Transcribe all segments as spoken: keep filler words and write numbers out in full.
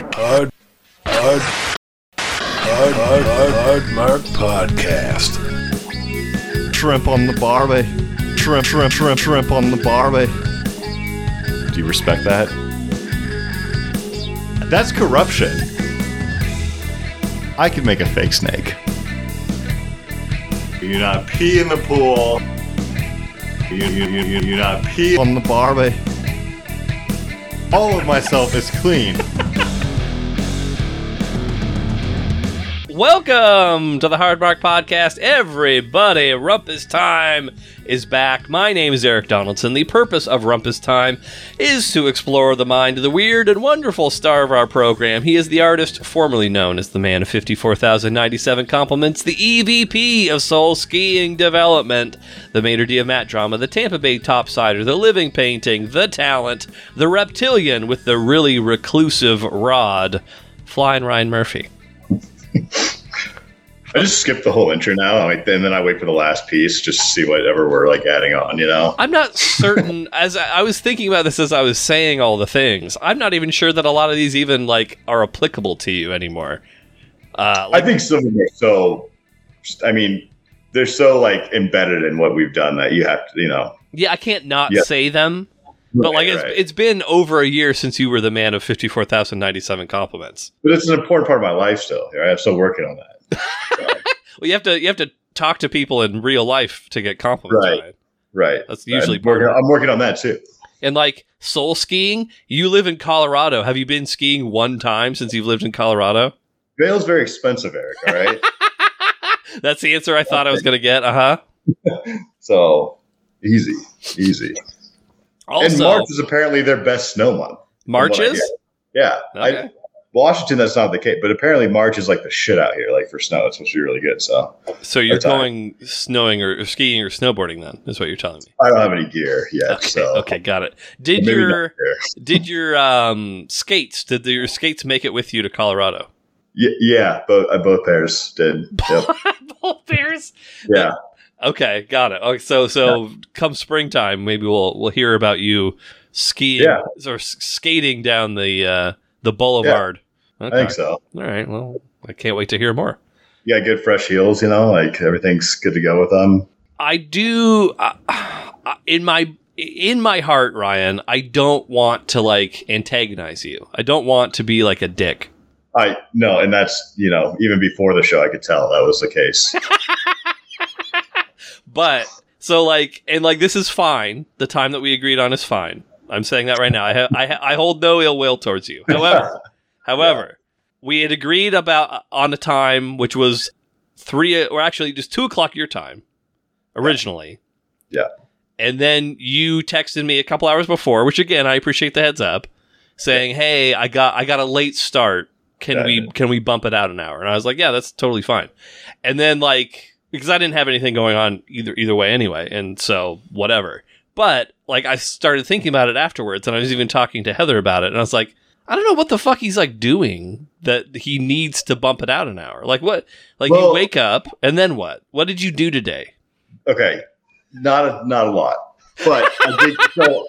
Hard, hard, hard, hard, hard, hard Mark Podcast. Shrimp on the barbie. Shrimp, shrimp, shrimp, shrimp on the barbie. Do you respect that? That's corruption. I could make a fake snake. You do not pee in the pool. You, you, you, you do not pee on the barbie. All of myself is clean. Welcome to the Hard Mark Podcast, everybody. Rumpus Time is back. My name is Eric Donaldson. The purpose of Rumpus Time is to explore the mind of the weird and wonderful star of our program. He is the artist formerly known as the man of fifty-four thousand ninety-seven compliments, the E V P of Soul Skiing Development, the maitre d' of Matt Drama, the Tampa Bay Topsider, the living painting, the talent, the reptilian with the really reclusive rod, Flying Ryan Murphy. I just skip the whole intro now, like, and then I wait for the last piece just to see whatever we're like adding on, you know? I'm not certain, as I, I was thinking about this as I was saying all the things, I'm not even sure that a lot of these even like are applicable to you anymore. Uh, like, I think some of them are so, I mean, they're so like embedded in what we've done that you have to, you know. Yeah, I can't not yeah. say them, but right, like it's, right. it's been over a year since you were the man of fifty-four thousand ninety-seven compliments. But it's an important part of my life still. Right? I'm still working on that. So. Well, you have to you have to talk to people in real life to get compliments. Right, right. right. That's usually I'm part working, of it. I'm working on that too. And like soul skiing, you live in Colorado. Have you been skiing one time since you've lived in Colorado? Vail's very expensive, Eric. All right. That's the answer I thought I was going to get. Uh huh. So easy, easy. Also, and March is apparently their best snow month. March is? Yeah. Okay. I, Washington, that's not the case, but apparently March is like the shit out here. Like for snow, it's supposed to be really good. So, so you're that's going time. snowing or, or skiing or snowboarding then? Is what you're telling me? I don't have any gear yet. Okay, so okay, got it. Did Maybe your did your um, skates? Did the, your skates make it with you to Colorado? Yeah, yeah, both uh, both pairs did. Yep. Both pairs. Yeah. Okay, got it. Okay, so so yeah. Come springtime, maybe we'll we'll hear about you skiing yeah. or s- skating down the uh, the boulevard. Yeah. Okay. I think so. All right. Well, I can't wait to hear more. Yeah, good fresh heels. You know, like everything's good to go with them. I do uh, in my in my heart, Ryan. I don't want to like antagonize you. I don't want to be like a dick. I no, and that's you know even before the show, I could tell that was the case. But so like and like this is fine. The time that we agreed on is fine. I'm saying that right now. I ha- I, ha- I hold no ill will towards you. However. However, yeah. we had agreed about on a time which was three, or actually just two o'clock your time, originally. Yeah. And then you texted me a couple hours before, which again I appreciate the heads up, saying, yeah. "Hey, I got I got a late start. Can yeah, we yeah. can we bump it out an hour?" And I was like, "Yeah, that's totally fine." And then like because I didn't have anything going on either either way anyway, and so whatever. But like I started thinking about it afterwards, and I was even talking to Heather about it, and I was like. I don't know what the fuck he's like doing that he needs to bump it out an hour. Like what? Like well, you wake up and then what? What did you do today? Okay, not a, not a lot, but I did. So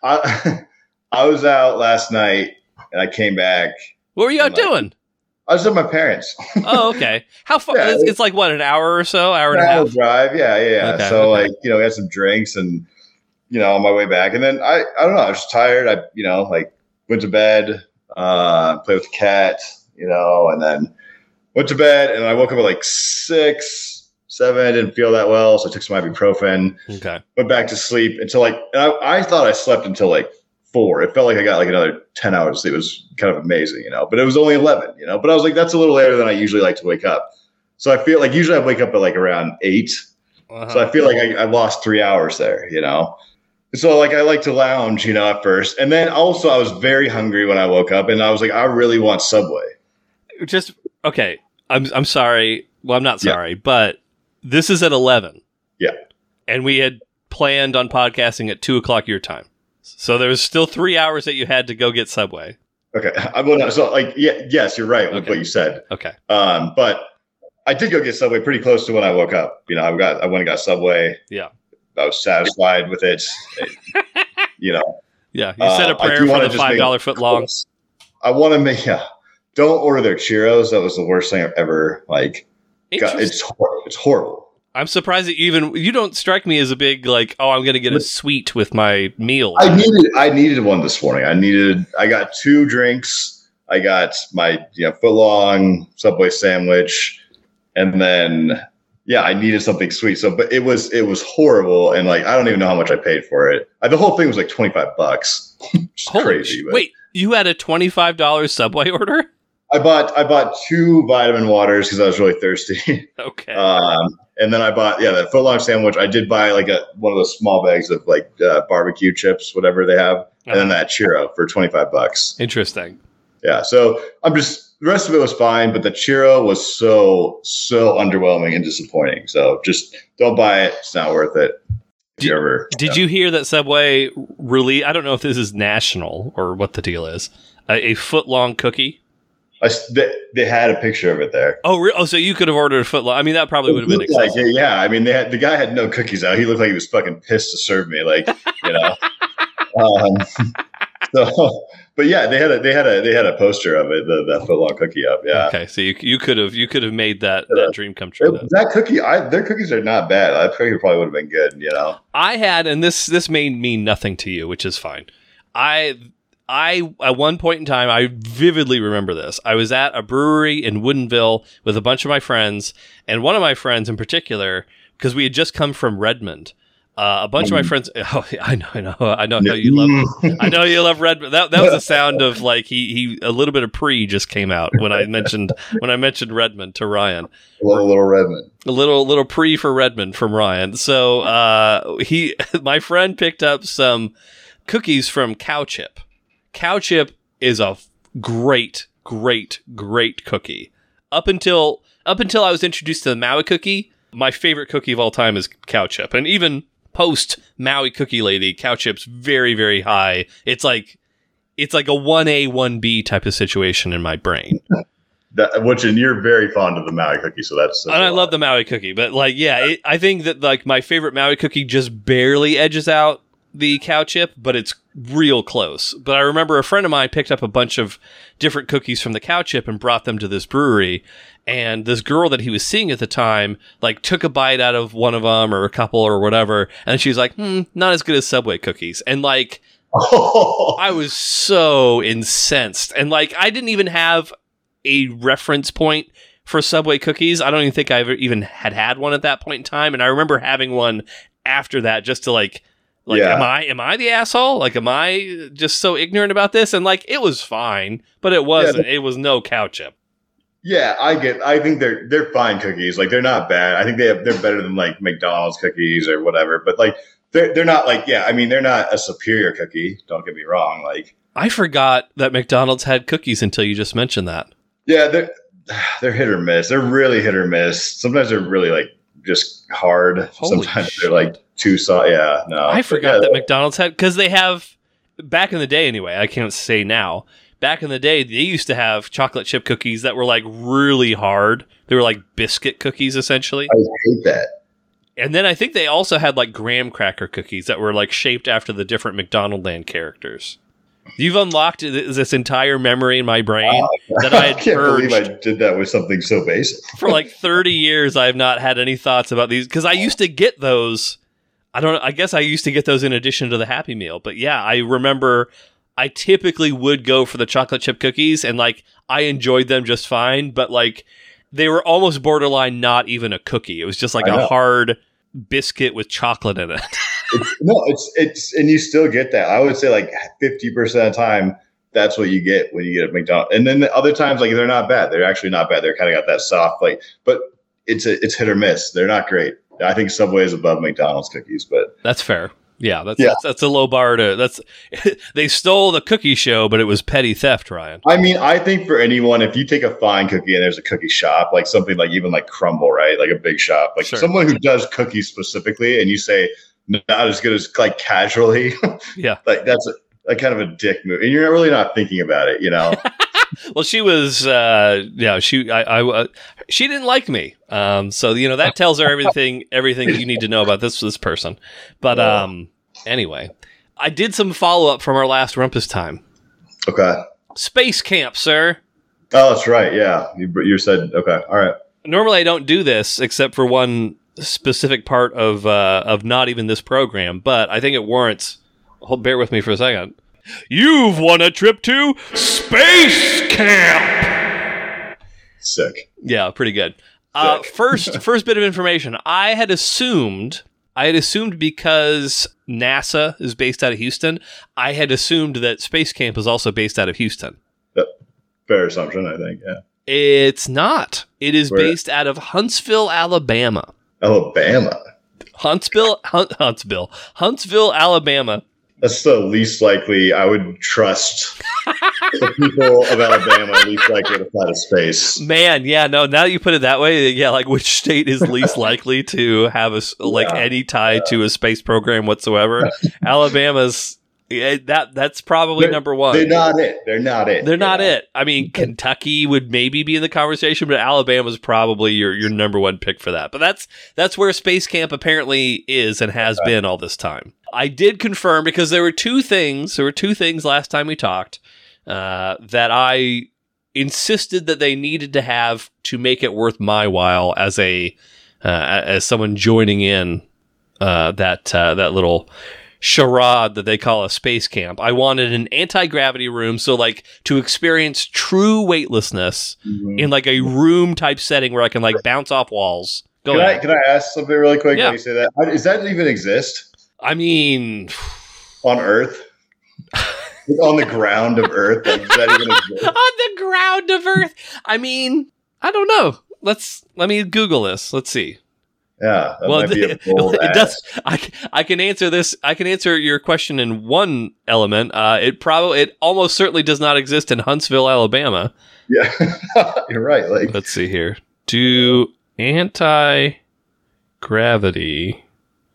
I I was out last night and I came back. What were you out like, doing? I was with my parents. Oh, okay. How far? Yeah, it's, it's like what, an hour or so, hour and a half drive. Yeah, yeah. yeah. Okay, so okay. like you know, we had some drinks and you know on my way back, and then I I don't know. I was tired. I you know like. Went to bed, uh, played with the cat, you know, and then went to bed. And I woke up at like six, seven. I didn't feel that well, so I took some ibuprofen. Okay. Went back to sleep until like I, I thought I slept until like four. It felt like I got like another ten hours of sleep. It was kind of amazing, you know. But it was only eleven, you know. But I was like, that's a little later than I usually like to wake up. So I feel like usually I wake up at like around eight. Uh-huh. So I feel like I, I lost three hours there, you know. So, like, I like to lounge, you know, at first. And then also I was very hungry when I woke up. And I was like, I really want Subway. Just, okay. I'm I'm sorry. Well, I'm not sorry. Yeah. But this is at eleven. Yeah. And we had planned on podcasting at two o'clock your time. So there was still three hours that you had to go get Subway. Okay. I will not. So, like, yeah, yes, you're right with okay. what you said. Okay. Um, But I did go get Subway pretty close to when I woke up. You know, I got I went and got Subway. Yeah. I was satisfied with it, you know. Yeah, you said a uh, prayer for the five dollar foot long. I want to make, yeah, don't order their churros. That was the worst thing I've ever like. Got. It's hor- it's horrible. I'm surprised that you even you don't strike me as a big like. Oh, I'm going to get a sweet with my meal. I needed I needed one this morning. I needed. I got two drinks. I got my you know foot long Subway sandwich, and then. Yeah, I needed something sweet. So, but it was it was horrible, and like I don't even know how much I paid for it. Uh, the whole thing was like twenty five bucks. Holy crazy. Sh- wait, you had a twenty five dollars Subway order? I bought I bought two vitamin waters because I was really thirsty. Okay. Um, and then I bought yeah that footlong sandwich. I did buy like a one of those small bags of like uh, barbecue chips, whatever they have, uh-huh. and then that churro for twenty five bucks. Interesting. Yeah. So I'm just. The rest of it was fine, but the churro was so, so underwhelming and disappointing. So just don't buy it. It's not worth it. If did you, ever, did you, know. you hear that Subway really, I don't know if this is national or what the deal is, a, a foot-long cookie? I, they, they had a picture of it there. Oh, re- oh, so you could have ordered a foot-long. I mean, that probably would have been exciting. Like, yeah, I mean, they had, the guy had no cookies out. He looked like he was fucking pissed to serve me. Like, you know. um, so... But yeah, they had a they had a they had a poster of it, the, that foot long cookie up. Yeah. Okay, so you you could have you could have made that, that dream come true. It, that cookie, I, their cookies are not bad. That cookie probably would have been good. You know, I had, and this this may mean nothing to you, which is fine. I I at one point in time, I vividly remember this. I was at a brewery in Woodinville with a bunch of my friends, and one of my friends in particular, because we had just come from Redmond. Uh, a bunch mm. of my friends. Oh, I know, I know, I know how you love. I know you love Redmond. That that was a sound of like he he a little bit of pre just came out when I mentioned when I mentioned Redmond to Ryan. A little, little Redmond. A little little pre for Redmond from Ryan. So uh, he my friend picked up some cookies from Cow Chip. Cow Chip is a great, great, great cookie. Up until up until I was introduced to the Maui cookie, my favorite cookie of all time is Cow Chip, and even post Maui Cookie Lady, Cow Chip's very, very high. It's like it's like a one A, one B type of situation in my brain. That, which and you're very fond of the Maui cookie, so that's. that's and I love the Maui cookie, but like, yeah, it, I think that like my favorite Maui cookie just barely edges out the Cow Chip, but it's real close. But I remember a friend of mine picked up a bunch of different cookies from the Cow Chip and brought them to this brewery. And this girl that he was seeing at the time, like, took a bite out of one of them or a couple or whatever. And she was like, hmm, not as good as Subway cookies. And, like, oh. I was so incensed. And, like, I didn't even have a reference point for Subway cookies. I don't even think I ever even had had one at that point in time. And I remember having one after that just to, like, like, yeah. am I am I the asshole? Like, am I just so ignorant about this? And, like, it was fine, but it wasn't. Yeah, it was no Cow Chip. Yeah, I get. I think they're they're fine cookies. Like they're not bad. I think they have, they're better than like McDonald's cookies or whatever. But like they're they're not like yeah. I mean they're not a superior cookie. Don't get me wrong. Like I forgot that McDonald's had cookies until you just mentioned that. Yeah, they're they're hit or miss. They're really hit or miss. Sometimes they're really like just hard. Holy Sometimes shit. they're like too soft. Yeah, no. I forgot yeah, that McDonald's had because they have back in the day anyway. I can't say now. Back in the day, they used to have chocolate chip cookies that were like really hard. They were like biscuit cookies, essentially. I hate that. And then I think they also had like graham cracker cookies that were like shaped after the different McDonald Land characters. You've unlocked this entire memory in my brain wow. that I had I can't purged. believe I did that with something so basic. For like thirty years, I have not had any thoughts about these because I used to get those. I don't know. I guess I used to get those in addition to the Happy Meal. But yeah, I remember I typically would go for the chocolate chip cookies and like I enjoyed them just fine. But like they were almost borderline not even a cookie. It was just like a hard biscuit with chocolate in it. It's, no, it's it's and you still get that. I would say like fifty percent of the time that's what you get when you get a McDonald's. And then the other times like they're not bad. They're actually not bad. They're kind of got that soft like, but it's a, it's hit or miss. They're not great. I think Subway is above McDonald's cookies, but that's fair. Yeah, that's, yeah. that's that's a low bar to that's they stole the cookie show, but it was petty theft, Ryan. I mean, I think for anyone, if you take a fine cookie and there's a cookie shop, like something like even like Crumble, right? Like a big shop, like sure. someone who does cookies specifically, and you say not as good as like casually, yeah, like that's a, a kind of a dick move, and you're really not thinking about it, you know. Well, she was, uh, yeah, she, I, I, uh, she didn't like me. Um, so you know that tells her everything, everything you need to know about this this person. But um, anyway, I did some follow up from our last Rumpus time. Okay. Space camp, sir. Oh, that's right. Yeah, you, you said okay. All right. Normally, I don't do this except for one specific part of uh, of not even this program, but I think it warrants. Hold, bear with me for a second. You've won a trip to Space Camp. Sick. Yeah, pretty good. Uh, first, first bit of information. I had assumed, I had assumed because NASA is based out of Houston, I had assumed that Space Camp is also based out of Houston. Yep. Fair assumption, I think. Yeah. It's not. It is Where? based out of Huntsville, Alabama. Alabama. Huntsville, Hunt, Huntsville, Huntsville, Alabama. That's the least likely I would trust the people of Alabama least likely to fly to space. Man, yeah, no. Now that you put it that way, yeah, like which state is least likely to have a s- like Yeah. any tie to a space program whatsoever? Alabama's yeah, that that's probably They're- number one. They're not it. They're not it. They're not you know? it. I mean, Kentucky would maybe be in the conversation, but Alabama's probably your your number one pick for that. But that's that's where Space Camp apparently is and has been all this time. I did confirm because there were two things. There were two things last time we talked uh, that I insisted that they needed to have to make it worth my while as a uh, as someone joining in uh, that uh, that little charade that they call a space camp. I wanted an anti-gravity room, so like to experience true weightlessness Mhm. in like a room type setting where I can like bounce off walls. Go Can I, ahead. can I ask something really quick Yeah. when you say that? How- Does that even exist I mean, on Earth? Like, on the ground of Earth? Like, does that even exist? on the ground of Earth. I mean, I don't know. Let's let me Google this. Let's see. Yeah. That well, might be a it, bold it does. ask. I, c- I can answer this. I can answer your question in one element. Uh, it probably, it almost certainly does not exist in Huntsville, Alabama. Yeah. You're right. Like, Let's see here. Do anti-gravity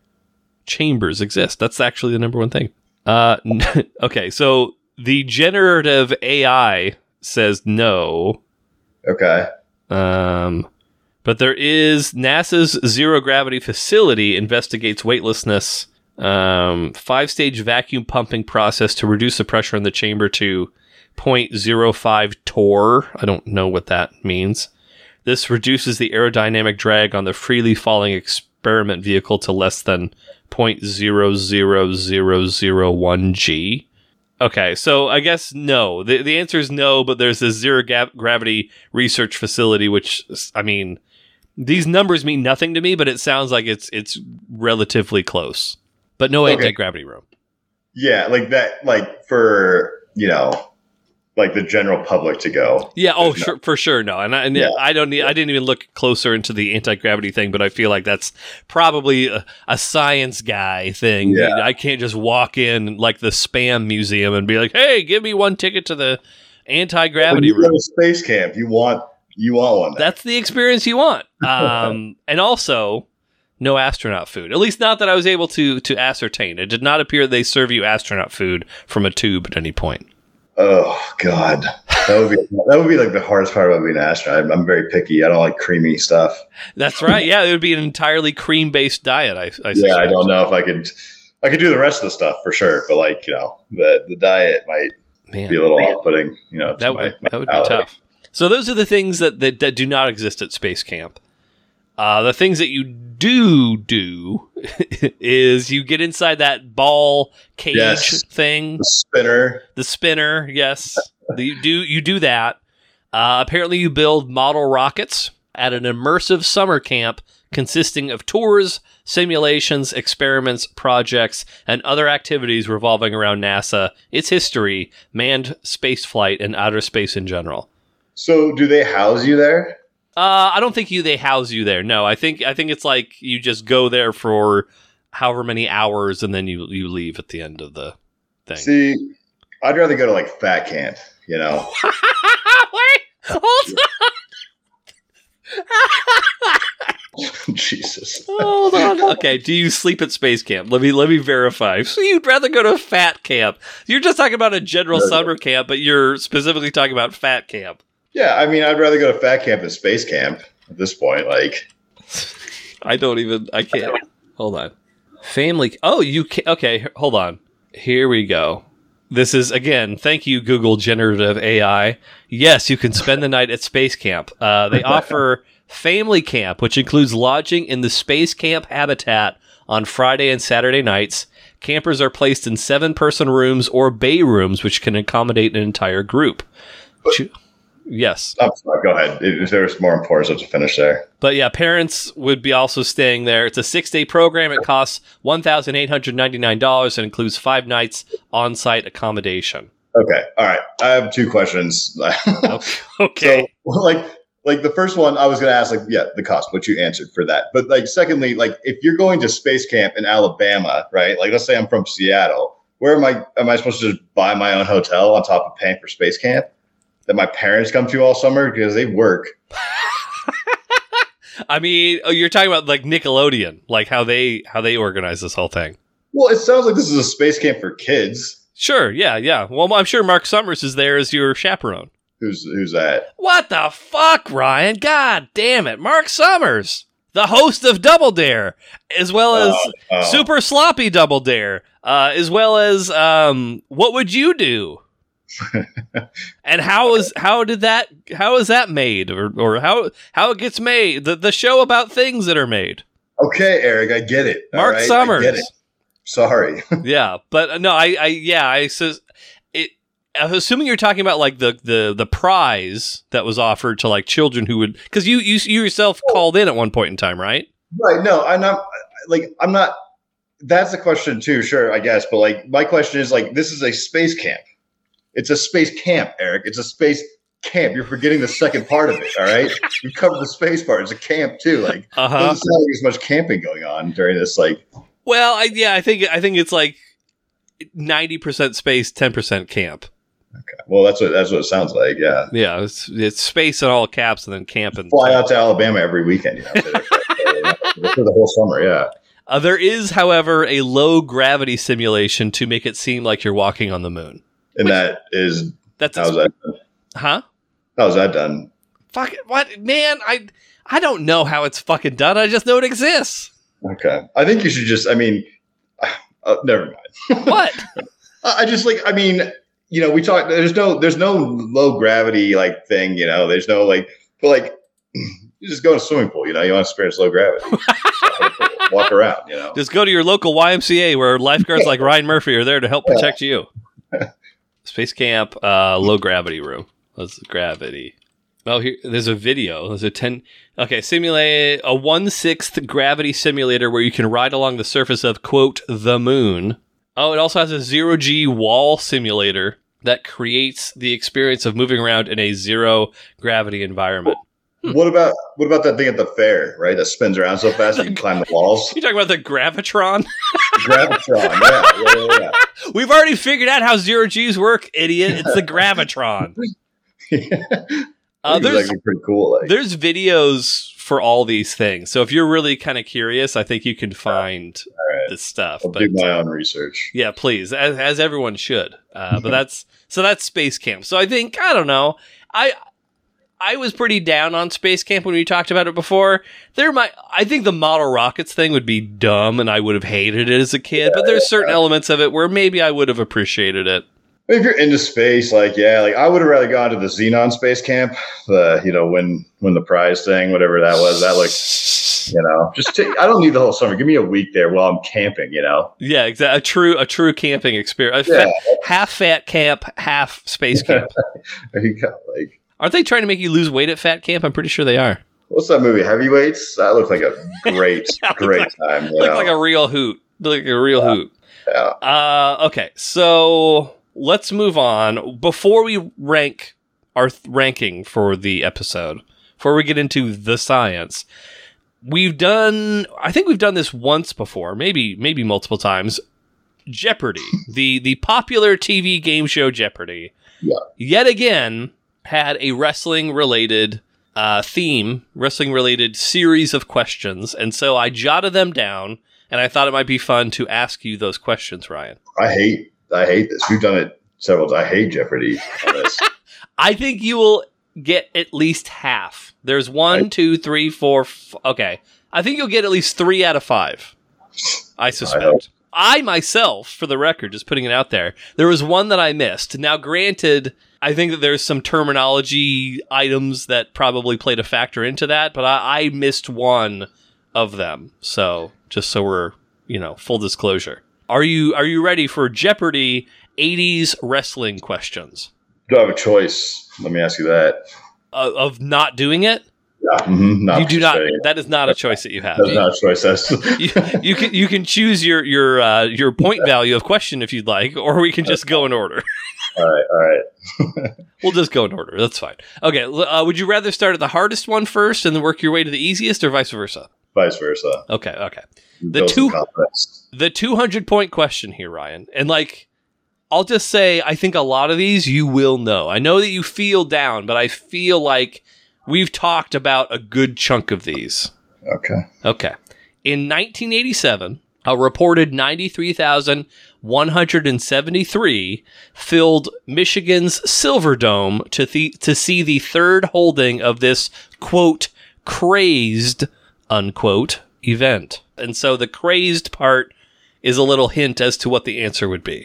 chambers exist? That's actually the number one thing. Uh, okay, so the generative A I says no. okay. Um, but there is NASA's zero gravity facility investigates weightlessness, um, five stage vacuum pumping process to reduce the pressure in the chamber to zero point zero five torr. I don't know what that means. This reduces the aerodynamic drag on the freely falling experiment vehicle to less than zero point zero zero zero zero one G. Okay, so I guess no. The the answer is no, but there's this zero ga- gravity research facility, which, I mean, these numbers mean nothing to me, but it sounds like it's it's relatively close. But no Okay. anti-gravity room. Yeah. Like that, like for, you know, like the general public to go. Yeah, oh, There's no- sure, for sure, no. And, I, and Yeah. I don't need, I didn't even look closer into the anti-gravity thing, but I feel like that's probably a, a science guy thing. Yeah. I can't just walk in like the Spam Museum and be like, hey, give me one ticket to the When anti-gravity you go room. to space camp, you want you want one. That's the experience you want. Um, and also, no astronaut food. At least not that I was able to to ascertain. It did not appear they serve you astronaut food from a tube at any point. Oh God, that would be that would be like the hardest part about being an astronaut. I'm, I'm very picky. I don't like creamy stuff. That's right. Yeah, it would be an entirely cream-based diet, I, I Yeah, I suspect. don't know if I could. I could do the rest of the stuff for sure, but like you know, the the diet might Man. be a little off-putting. You know, to That my, would, my that would be palate. tough. So those are the things that, that, that do not exist at Space Camp. Uh, the things that you do do is you get inside that ball cage Yes. thing, The spinner. the spinner. Yes, the, you do you do that. Uh, apparently, you build model rockets at an immersive summer camp consisting of tours, simulations, experiments, projects, and other activities revolving around NASA, its history, manned spaceflight, and outer space in general. So, do they house you there? Uh, I don't think you they house you there. No, I think I think it's like you just go there for however many hours and then you you leave at the end of the thing. See, I'd rather go to like fat camp. You know, Wait, hold Jesus. on, hold on. Okay, do you sleep at space camp? Let me let me verify. So you'd rather go to fat camp? You're just talking about a general No. summer camp, but you're specifically talking about fat camp. Yeah, I mean, I'd rather go to fat camp than space camp at this point. Like, I don't even. I can't. Hold on. Family. Oh, you can. Okay, hold on. Here we go. This is, again, thank you, Google Generative A I. Yes, you can spend the night at Space Camp. Uh, they offer Family Camp, which includes lodging in the Space Camp habitat on Friday and Saturday nights. Campers are placed in seven-person rooms or bay rooms, which can accommodate an entire group. Yes. I'm sorry, go ahead. If there's more important stuff to finish there. But yeah, parents would be also staying there. It's a six-day program. It costs one thousand eight hundred ninety-nine dollars and includes five nights on-site accommodation. Okay. All right. I have two questions. Okay. So, like, like the first one, I was going to ask, like, yeah, the cost, which you answered for that. But like, secondly, like, if you're going to Space Camp in Alabama, right? Like, let's say I'm from Seattle. Where am I? Am I supposed to just buy my own hotel on top of paying for Space Camp that my parents come to all summer because they work? I mean, oh, you're talking about like Nickelodeon, like how they how they organize this whole thing. Well, it sounds like this is a Space Camp for kids. Sure, yeah, yeah. Well, I'm sure Mark Summers is there as your chaperone. Who's who's that? What the fuck, Ryan? God damn it, Mark Summers, the host of Double Dare, as well as uh, uh, Super Sloppy Double Dare, uh, as well as um, What Would You Do? And how is how did that how is that made, or or how how it gets made? The the show about things that are made. Okay, Eric, I get it. Mark right? Summers. I get it. Sorry. Yeah, but uh, no, I, I yeah, I says it. I'm assuming you're talking about like the, the, the prize that was offered to like children who would, because you, you you yourself called in at one point in time, right? Right. No, I'm not like I'm not. That's a question too. Sure, I guess. But like my question is like this is a space camp. It's a space camp, Eric. It's a space camp. You're forgetting the second part of it. All right, you covered the space part. It's a camp too. Like uh-huh. doesn't sound like there's much camping going on during this. Like, well, I, yeah, I think I think it's like ninety percent space, ten percent camp. Okay. Well, that's what that's what it sounds like. Yeah. Yeah. It's it's space in all caps and then camp and fly out to Alabama every weekend. You know, for the whole summer. Yeah. Uh, there is, however, a low gravity simulation to make it seem like you're walking on the moon. And Which, that is that's how's that done? Huh? How's that done? Fuck what, man? I I don't know how it's fucking done. I just know it exists. Okay. I think you should just. I mean, uh, never mind. What? I just like. I mean. You know, we talk. There's no, there's no low gravity like thing. You know, there's no like, but like, you just go to a swimming pool. You know, you want to experience low gravity. Walk around. You know, just go to your local Y M C A where lifeguards like Ryan Murphy are there to help protect you. Space Camp, uh, low gravity room. Let's gravity. Oh, here there's a video. There's a ten. Okay, simulate a one sixth gravity simulator where you can ride along the surface of quote the moon. Oh, it also has a zero G wall simulator that creates the experience of moving around in a zero gravity environment. What about what about that thing at the fair, right? That spins around so fast that you can climb the walls. You talking about the Gravitron? Gravitron, yeah, yeah, yeah, yeah. We've already figured out how zero Gs work, idiot. It's the Gravitron. yeah. uh, there's actually pretty cool. Like. There's videos for all these things, so if you're really kind of curious, I think you can find right. this stuff. I'll but, do my own research. Yeah, please, as, as everyone should. Uh, but that's so that's Space Camp. So I think I don't know. I I was pretty down on Space Camp when we talked about it before. There might I think the model rockets thing would be dumb, and I would have hated it as a kid. Yeah, but there's certain yeah. elements of it where maybe I would have appreciated it. If you're into space, like, yeah, like I would have rather gone to the Xenon Space Camp, the, you know, win, win the prize thing, whatever that was. That looked, you know, just take, I don't need the whole summer. Give me a week there while I'm camping, you know? Yeah, exactly. A true, a true camping experience. Yeah. Fat, half fat camp, half space camp. There you go. Like, aren't they trying to make you lose weight at fat camp? I'm pretty sure they are. What's that movie? Heavyweights? That looked like a great, great like, time. You looked know? like a real hoot. Looked like a real yeah. hoot. Yeah. Uh, okay, so let's move on. Before we rank our th- ranking for the episode, before we get into the science, we've done, I think we've done this once before, maybe maybe multiple times, Jeopardy, the, the popular T V game show Jeopardy, yeah. yet again had a wrestling-related uh, theme, wrestling-related series of questions, and so I jotted them down, and I thought it might be fun to ask you those questions, Ryan. I hate I hate this. We've done it several times. I hate Jeopardy on this. I think you will get at least half. There's one, I, two, three, four. F- okay. I think you'll get at least three out of five. I suspect. I hope, I myself, for the record, just putting it out there, there was one that I missed. Now, granted, I think that there's some terminology items that probably played a factor into that, but I, I missed one of them. So, just so we're, you know, full disclosure. Are you are you ready for Jeopardy eighties wrestling questions? Do I have a choice? Let me ask you that. Uh, of not doing it? Yeah. Mm-hmm, not You do not. participating. That is not a choice that you have. That's not a choice. That's you, you can you can choose your your uh, your point value of question if you'd like, or we can just go in order. all right. All right. We'll just go in order. That's fine. Okay. l- Uh, would you rather start at the hardest one first and then work your way to the easiest, or vice versa? Vice versa. Okay. Okay. The Build some two- confidence. The two hundred point question here, Ryan, and like, I'll just say, I think a lot of these you will know. I know that you feel down, but I feel like we've talked about a good chunk of these. Okay. Okay. In nineteen eighty-seven, a reported ninety-three thousand one hundred seventy-three filled Michigan's Silverdome to, the, to see the third holding of this, quote, crazed, unquote, event. And so the crazed part is a little hint as to what the answer would be.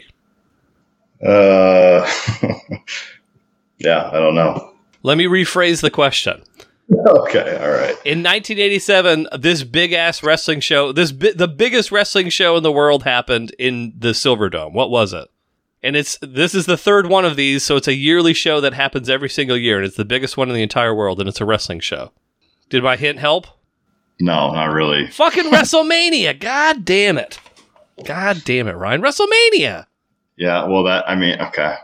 Uh, yeah, I don't know. Let me rephrase the question. Okay, all right. In nineteen eighty-seven, this big ass wrestling show, this bi- the biggest wrestling show in the world happened in the Silverdome. What was it? And it's this is the third one of these, so it's a yearly show that happens every single year, and it's the biggest one in the entire world, and it's a wrestling show. Did my hint help? No, not really. Fucking WrestleMania! God damn it! God damn it, Ryan! WrestleMania! Yeah, well, that I mean, okay.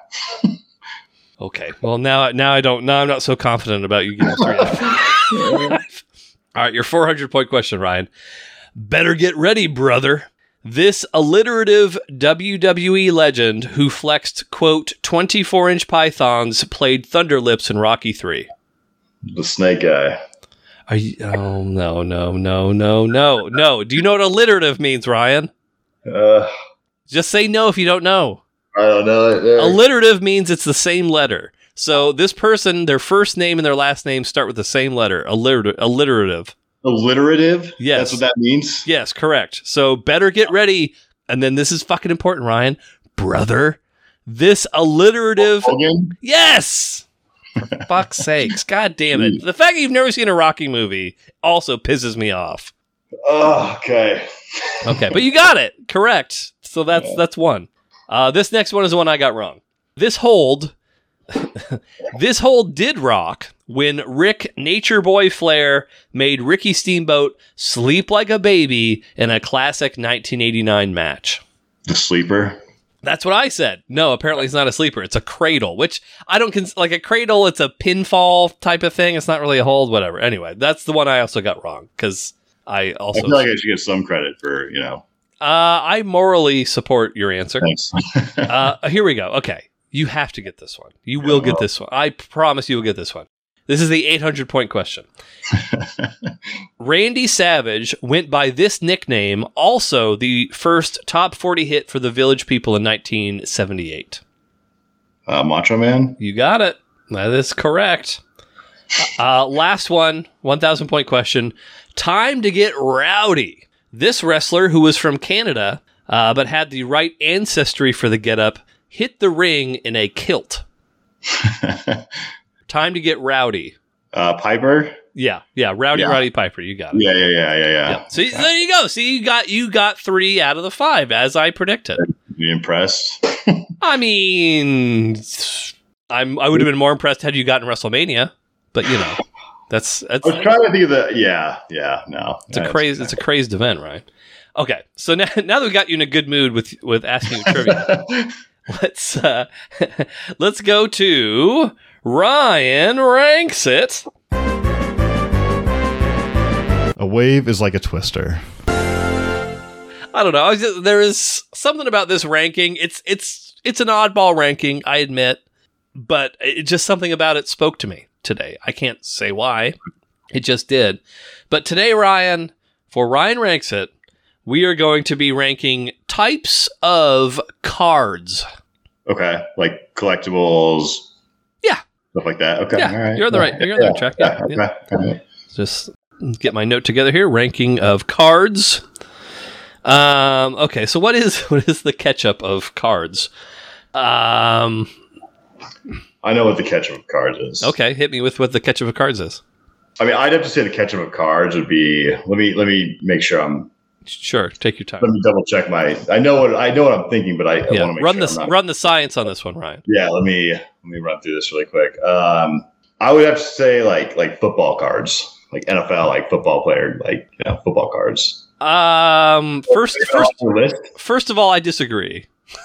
Okay, well now now I don't now I'm not so confident about you getting three. All right, your four hundred point question, Ryan. Better get ready, brother. This alliterative W W E legend who flexed, quote, twenty-four inch pythons played Thunderlips in Rocky three. The snake guy. Are you, oh, no, no, no, no, no, no. Do you know what alliterative means, Ryan? Uh, Just say no if you don't know. I don't know. Alliterative means it's the same letter. So this person, their first name and their last name start with the same letter. Alliter- alliterative. Alliterative? Yes. That's what that means? Yes, correct. So better get ready. And then this is fucking important, Ryan. Brother, this alliterative. Hogan? Yes! For fuck's sakes. God damn it. The fact that you've never seen a Rocky movie also pisses me off. Oh, okay. Okay, but you got it. Correct. So that's Yeah. that's one. Uh, this next one is the one I got wrong. This hold, this hold did rock when Rick Nature Boy Flair made Ricky Steamboat sleep like a baby in a classic nineteen eighty-nine match. The sleeper? That's what I said. No, apparently it's not a sleeper. It's a cradle, which I don't cons- like a cradle. It's a pinfall type of thing. It's not really a hold, whatever. Anyway, that's the one I also got wrong because I also I feel like I should get some credit for, you know. Uh, I morally support your answer. Thanks. uh, here we go. Okay. You have to get this one. You will get this one. I promise you will get this one. This is the eight hundred point question. Randy Savage went by this nickname, also the first top forty hit for the Village People in nineteen seventy-eight. Uh, Macho Man? You got it. That is correct. Uh, last one, one thousand point question. Time to get rowdy. This wrestler, who was from Canada, uh, but had the right ancestry for the getup, hit the ring in a kilt. Time to get rowdy. Uh, Piper? Yeah, yeah, Rowdy Yeah. Roddy Piper. You got it. Yeah, yeah, yeah, yeah, yeah. Yeah. So there you go. See, you got you got three out of the five, as I predicted. You impressed? I mean, I'm I would have been more impressed had you gotten WrestleMania, but you know, that's that's. I was trying to think of the. Yeah, yeah, no. It's a crazy, it's a crazed event, right? Okay, so now, now that we got you in a good mood with with asking you trivia, let's uh, let's go to Ryan Ranks It. A wave is like a twister. I don't know. I was just- there is something about this ranking. It's it's it's an oddball ranking, I admit, but it just something about it spoke to me today. I can't say why. It just did. But today, Ryan, for Ryan Ranks It, we are going to be ranking types of cards. Okay, like collectibles. Yeah. Stuff like that. Okay. Yeah, all right. you're on the right- you're on the right track. Yeah, okay. All right. Just get my note together here. Ranking of cards. Um, okay, so what is what is the ketchup of cards? Um, I know what the ketchup of cards is. okay, hit me with what the ketchup of cards is. I mean, I'd have to say the ketchup of cards would be. Let me let me make sure I'm. Sure, take your time. Let me double check my. I know what I know what I'm thinking, but I, I Yeah, want to make run sure the I'm not, run the science on this one, Ryan. Yeah, let me let me run through this really quick. Um, I would have to say like like football cards, like N F L, like football player, like you know, football cards. Um, first, first, Off the list? first of all, I disagree.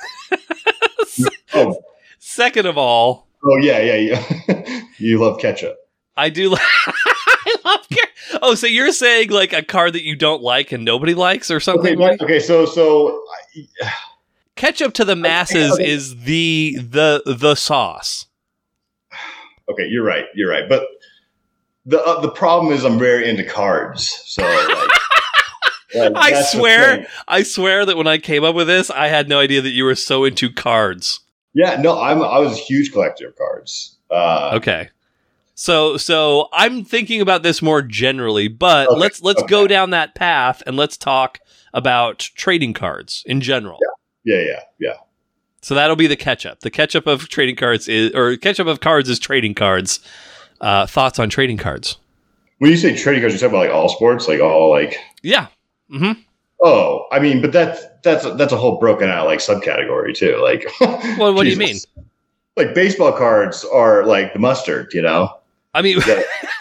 Oh, Second of all, oh yeah, yeah, yeah. You love ketchup. I do. Li- I love. Ca- oh, so you're saying like a card that you don't like and nobody likes, or Okay, something? right, okay. So so Ketchup to the masses okay. is the the the sauce. okay, you're right, you're right. But the uh, the problem is I'm very into cards, so. Like, like, I that's the swear, thing. I swear that when I came up with this, I had no idea that you were so into cards. Yeah, no, I'm I was a huge collector of cards. Uh, Okay. So so I'm thinking about this more generally, but Okay, let's let's okay. go down that path and let's talk about trading cards in general. Yeah, yeah, yeah. So that'll be the ketchup. The ketchup of trading cards is or ketchup of cards is trading cards. Uh, thoughts on trading cards? When you say trading cards, you're talking about like all sports, like all like. Yeah. Mm-hmm. Oh, I mean, but that's that's that's a whole broken out like subcategory too. Like, Well, what do you Jesus. mean? Like baseball cards are like the mustard, you know. I mean, Yeah.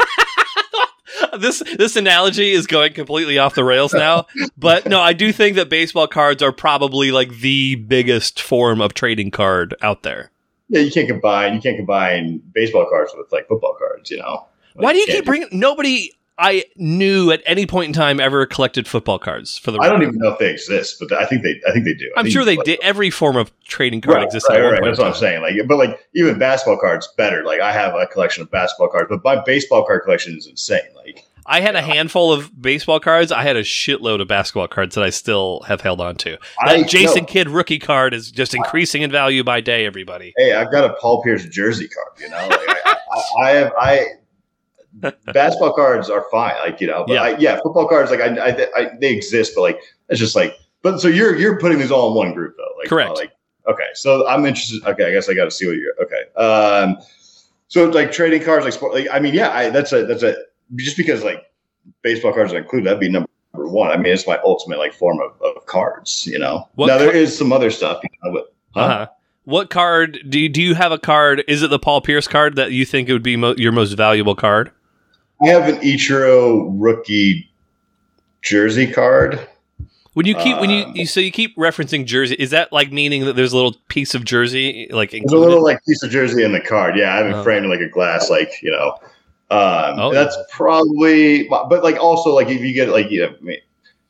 this this analogy is going completely off the rails now. But no, I do think that baseball cards are probably like the biggest form of trading card out there. Yeah, you can't combine you can't combine baseball cards with like football cards, you know. Like, Why do you can't keep bringing? Nobody I knew at any point in time ever collected football cards. For the I don't record. even know if they exist, but I think they I think they do. I I'm think, sure they like, did. Every form of trading card Right, exists right, at one right. point. That's what I'm saying. Like, but like even basketball cards better. Like I have a collection of basketball cards, but my baseball card collection is insane. Like I had a handful of baseball cards. I had a shitload of basketball cards that I still have held on to. That I- Jason no. Kidd rookie card is just increasing in value by day. Everybody. Hey, I've got a Paul Pierce jersey card. You know, like I, I, I have I. Basketball cards are fine, like you know, but Yeah. yeah, I, yeah football cards like I, I, I, they exist, but like it's just like, but so you're you're putting these all in one group though, like Correct. uh, like okay, so I'm interested. Okay, I guess I got to see what you're okay. Um, so like trading cards, like sport, like I mean, yeah, I, that's a that's a just because like baseball cards are included, that'd be number one. I mean, it's my ultimate like form of, of cards, you know. What now there car- is some other stuff, you know, but huh? Uh-huh. What card do you, do you have a card? Is it the Paul Pierce card that you think it would be mo- your most valuable card? I have an Ichiro rookie jersey card. When you keep when you, Um, you so you keep referencing jersey, is that like meaning that there's a little piece of jersey like There's a included? little like piece of jersey in the card. Yeah, I have it Oh. framed in like a glass, like you know. Um, Oh, that's probably, but like also like if you get like you know, I mean,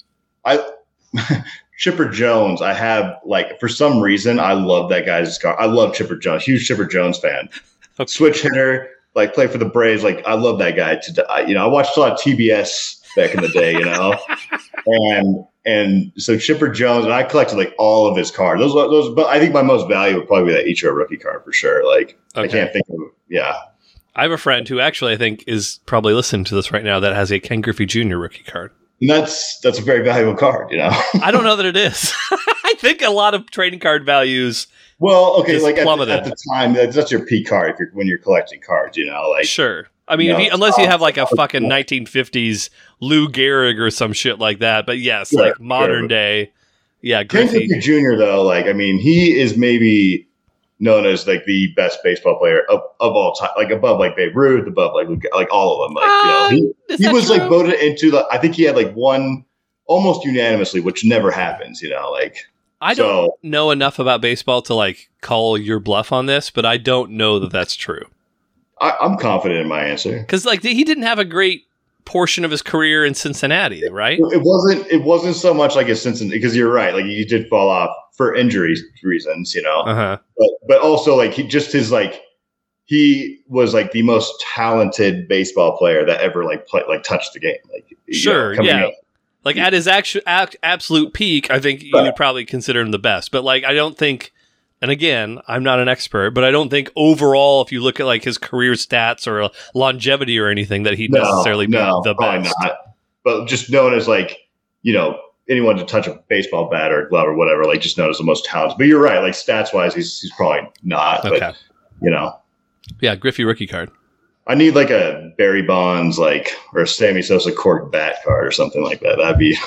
I Chipper Jones. I have like for some reason I love that guy's card. I love Chipper Jones. Huge Chipper Jones fan. Okay. Switch hitter, like play for the Braves. Like I love that guy. To I, you know, I watched a lot of T B S back in the day. You know, and. And so Chipper Jones, and I collected like all of his cards. Those, those, but I think my most valuable would probably be that Ichiro rookie card for sure. Like I Okay. can't think of, yeah. I have a friend who actually I think is probably listening to this right now that has a Ken Griffey Junior rookie card. And that's that's a very valuable card, you know. I don't know that it is. I think a lot of trading card values. Well, okay, Just like at the, plummeted. at the time, that's, that's your peak card if you're when you're collecting cards, you know. Like Sure. I mean, No, if you, unless you um, have like a fucking nineteen fifties Lou Gehrig or some shit like that. But yes, Sure, like modern sure. day, yeah, Ken Griffey. Griffey Junior though, like I mean, he is maybe known as like the best baseball player of, of all time, like above like Babe Ruth, above like Luke- like all of them. Like you know, Uh, he, is he that was like true? voted into the. I think he had like one almost unanimously, which never happens. You know, like I don't so. know enough about baseball to like call your bluff on this, but I don't know that that's true. I, I'm confident in my answer. Because like he didn't have a great portion of his career in Cincinnati, right? It wasn't. It wasn't so much like a Cincinnati because you're right. Like he did fall off for injury reasons, you know. Uh huh. But but also like he just his like he was like the most talented baseball player that ever like play, like touched the game. Like you know, Sure, coming yeah. up. Like at his actu- ac- absolute peak, I think you would probably consider him the best. But like, I don't think. And again, I'm not an expert, but I don't think overall, if you look at like his career stats or longevity or anything, that he'd No, necessarily be no, the probably best. not. But just known as like you know anyone to touch a baseball bat or glove or whatever, like just knows the most talented. But you're right, like stats wise, he's he's probably not. Okay. But you know, Yeah, Griffey rookie card. I need like a Barry Bonds, like or a Sammy Sosa corked bat card or something like that. That'd be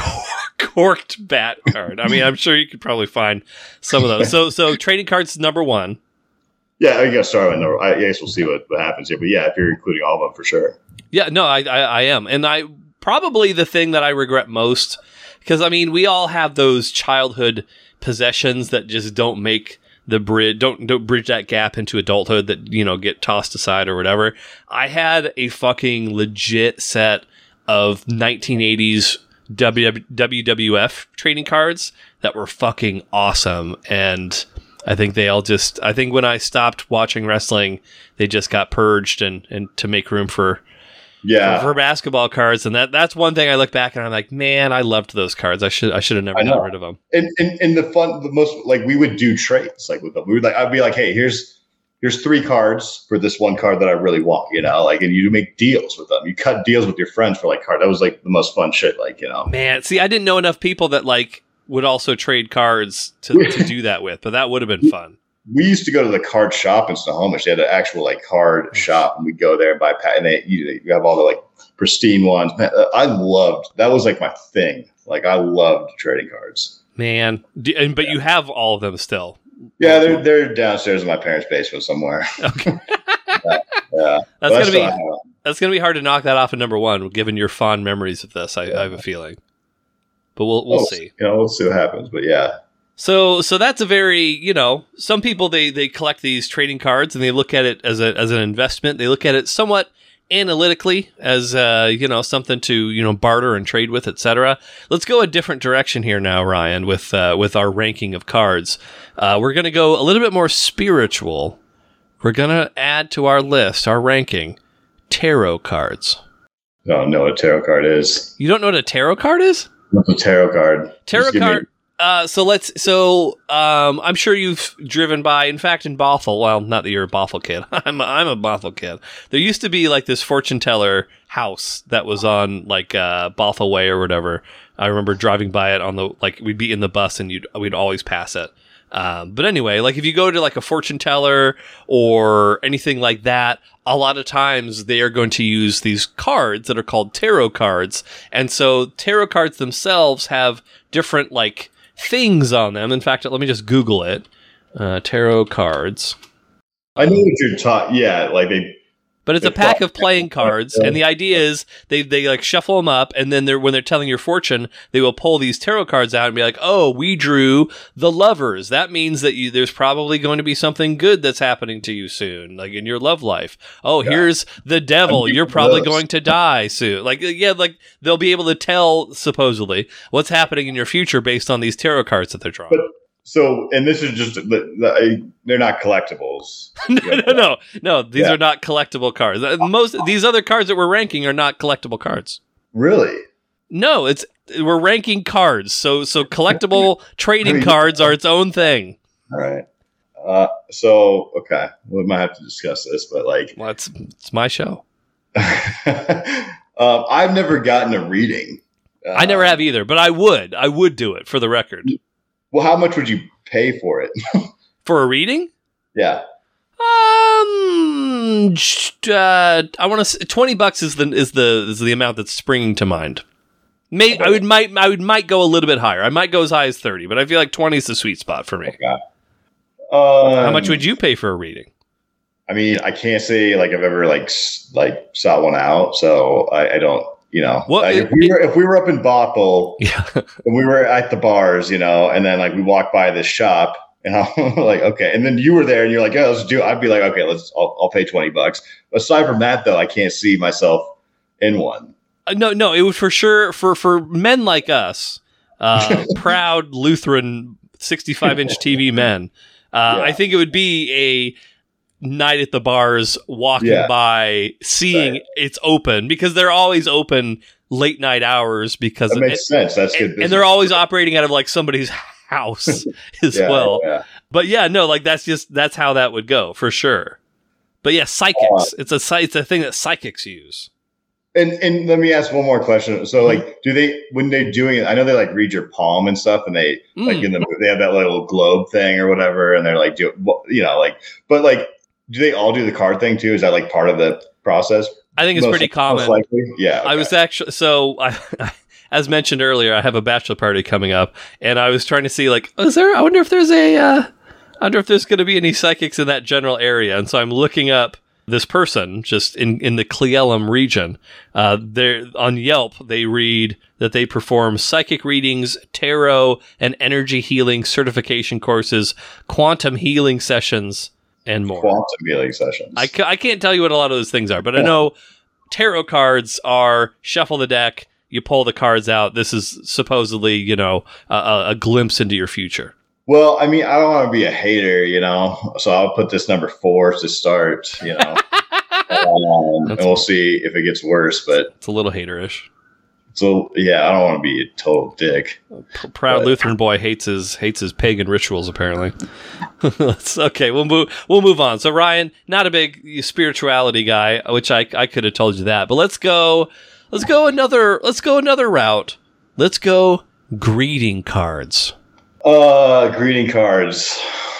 Corked bat card. I mean, I'm sure you could probably find some of those. So, so trading cards is number one. Yeah, I guess start with number. I guess we'll see what, what happens here. But yeah, if you're including all of them, for sure. Yeah, no, I, I, I am, and I probably the thing that I regret most, because I mean, we all have those childhood possessions that just don't make the bridge, don't don't bridge that gap into adulthood, that you know get tossed aside or whatever. I had a fucking legit set of nineteen eighties W W F trading cards that were fucking awesome, and I think they all just, I think when I stopped watching wrestling, they just got purged and, and to make room for Yeah, for, for basketball cards, and that that's one thing I look back and I'm like, man, I loved those cards. I should I should have never got rid of them. and, and and the fun, the most like we would do trades like with them. We would like I'd be like, hey, here's here's three cards for this one card that I really want, you know, like, and you make deals with them. You cut deals with your friends for like card. That was like the most fun shit, like, you know. Man, see, I didn't know enough people that like would also trade cards to, to do that with, but that would have been fun. We used to go to the card shop in Snohomish. They had an actual like card shop, and we'd go there and buy pat. And they you, you have all the like pristine ones. Man, I loved that. Was like my thing. Like I loved trading cards. Man, do, and, but you have all of them still. Yeah, they're they're downstairs in my parents' basement somewhere. Okay, yeah, yeah. that's gonna be have that's gonna be hard to knock that off at number one, given your fond memories of this. I, yeah. I have a feeling, but we'll we'll, we'll see. You know, we'll see what happens. But yeah. So, so that's a very, you know, some people, they, they collect these trading cards and they look at it as a, as an investment. They look at it somewhat analytically as, uh, you know, something to, you know, barter and trade with, et cetera. Let's go a different direction here now, Ryan, with, uh, with our ranking of cards. Uh, we're going to go a little bit more spiritual. We're going to add to our list, our ranking, tarot cards. I don't know what a tarot card is. You don't know what a tarot card is? What's a tarot card? Tarot card. Uh, so let's, so, um, I'm sure you've driven by, in fact, in Bothell, well, not that you're a Bothell kid. I'm a, I'm a Bothell kid. There used to be like this fortune teller house that was on like, uh, Bothell Way or whatever. I remember driving by it on the, like, we'd be in the bus and you'd, we'd always pass it. Um, but anyway, like if you go to like a fortune teller or anything like that, a lot of times they are going to use these cards that are called tarot cards. And so tarot cards themselves have different like things on them. In fact, let me just Google it. Uh, tarot cards. I know what you're talking. Yeah, like they. But it's a pack of playing cards, and the idea is they they like shuffle them up, and then they're when they're telling your fortune, they will pull these tarot cards out and be like, "Oh, we drew the Lovers. That means that you there's probably going to be something good that's happening to you soon, like in your love life. Oh, yeah. Here's the Devil. You're probably going to die soon. Like yeah, like they'll be able to tell supposedly what's happening in your future based on these tarot cards that they're drawing." But- So, and this is just, the, the, they're not collectibles. no, no, no, no. These yeah. are not collectible cards. Most these other cards that we're ranking are not collectible cards. Really? No, it's we're ranking cards. So, so collectible trading I mean, cards are its own thing. All right. Uh, so, okay, we might have to discuss this, but like, well, it's it's my show. um, I've never gotten a reading. Uh, I never have either, but I would. I would do it for the record. Well, how much would you pay for it? For a reading? Yeah. Um, uh, I want to say twenty bucks is the is the is the amount that's springing to mind. May okay. I would might I would might go a little bit higher. I might go as high as thirty, but I feel like twenty is the sweet spot for me. Okay. Um, how much would you pay for a reading? I mean, I can't say like I've ever like like sought one out, so I, I don't. You know, well, like it, if we were if we were up in Bothell, yeah, and we were at the bars, you know, and then like we walked by this shop, and I'm like, okay, and then you were there, and you're like, oh, let's do it. I'd be like, okay, let's, I'll, I'll pay twenty bucks. Aside from that, though, I can't see myself in one. Uh, no, no, it was for sure for for men like us, uh, proud Lutheran sixty-five inch T V men. Uh, yeah. I think it would be a night at the bars, walking yeah. by, seeing right. it's open, because they're always open late night hours, because that makes it, sense. That's good and, and they're always operating out of like somebody's house as yeah, well. Yeah. But yeah, no, like that's just that's how that would go for sure. But yeah, psychics. Uh, it's a it's a thing that psychics use. And and let me ask one more question. So, like, do they when they're doing it? I know they like read your palm and stuff, and they mm. like in the they have that little globe thing or whatever, and they're like, do you know, like, but like, do they all do the card thing too? Is that like part of the process? I think it's most, pretty common. Most likely, yeah. Okay. I was actually so I. As mentioned earlier, I have a bachelor party coming up, and I was trying to see, like, is there? I wonder if there's a, uh, I wonder if there's going to be any psychics in that general area. And so I'm looking up this person just in, in the Cle Elum region. Uh, they're on Yelp. They read that they perform psychic readings, tarot, and energy healing certification courses, quantum healing sessions, and more. Quantum healing sessions. I, ca- I can't tell you what a lot of those things are, but yeah. I know tarot cards are shuffle the deck. You pull the cards out. This is supposedly, you know, a, a glimpse into your future. Well, I mean, I don't want to be a hater, you know, so I'll put this number four to start, you know, um, and we'll see if it gets worse. But it's a little haterish. So yeah, I don't want to be a total dick. P- proud but. Lutheran boy hates his hates his pagan rituals. Apparently, okay. We'll move. We'll move on. So Ryan, not a big spirituality guy, which I I could have told you that. But let's go. Let's go another. Let's go another route. Let's go greeting cards. Uh, greeting cards.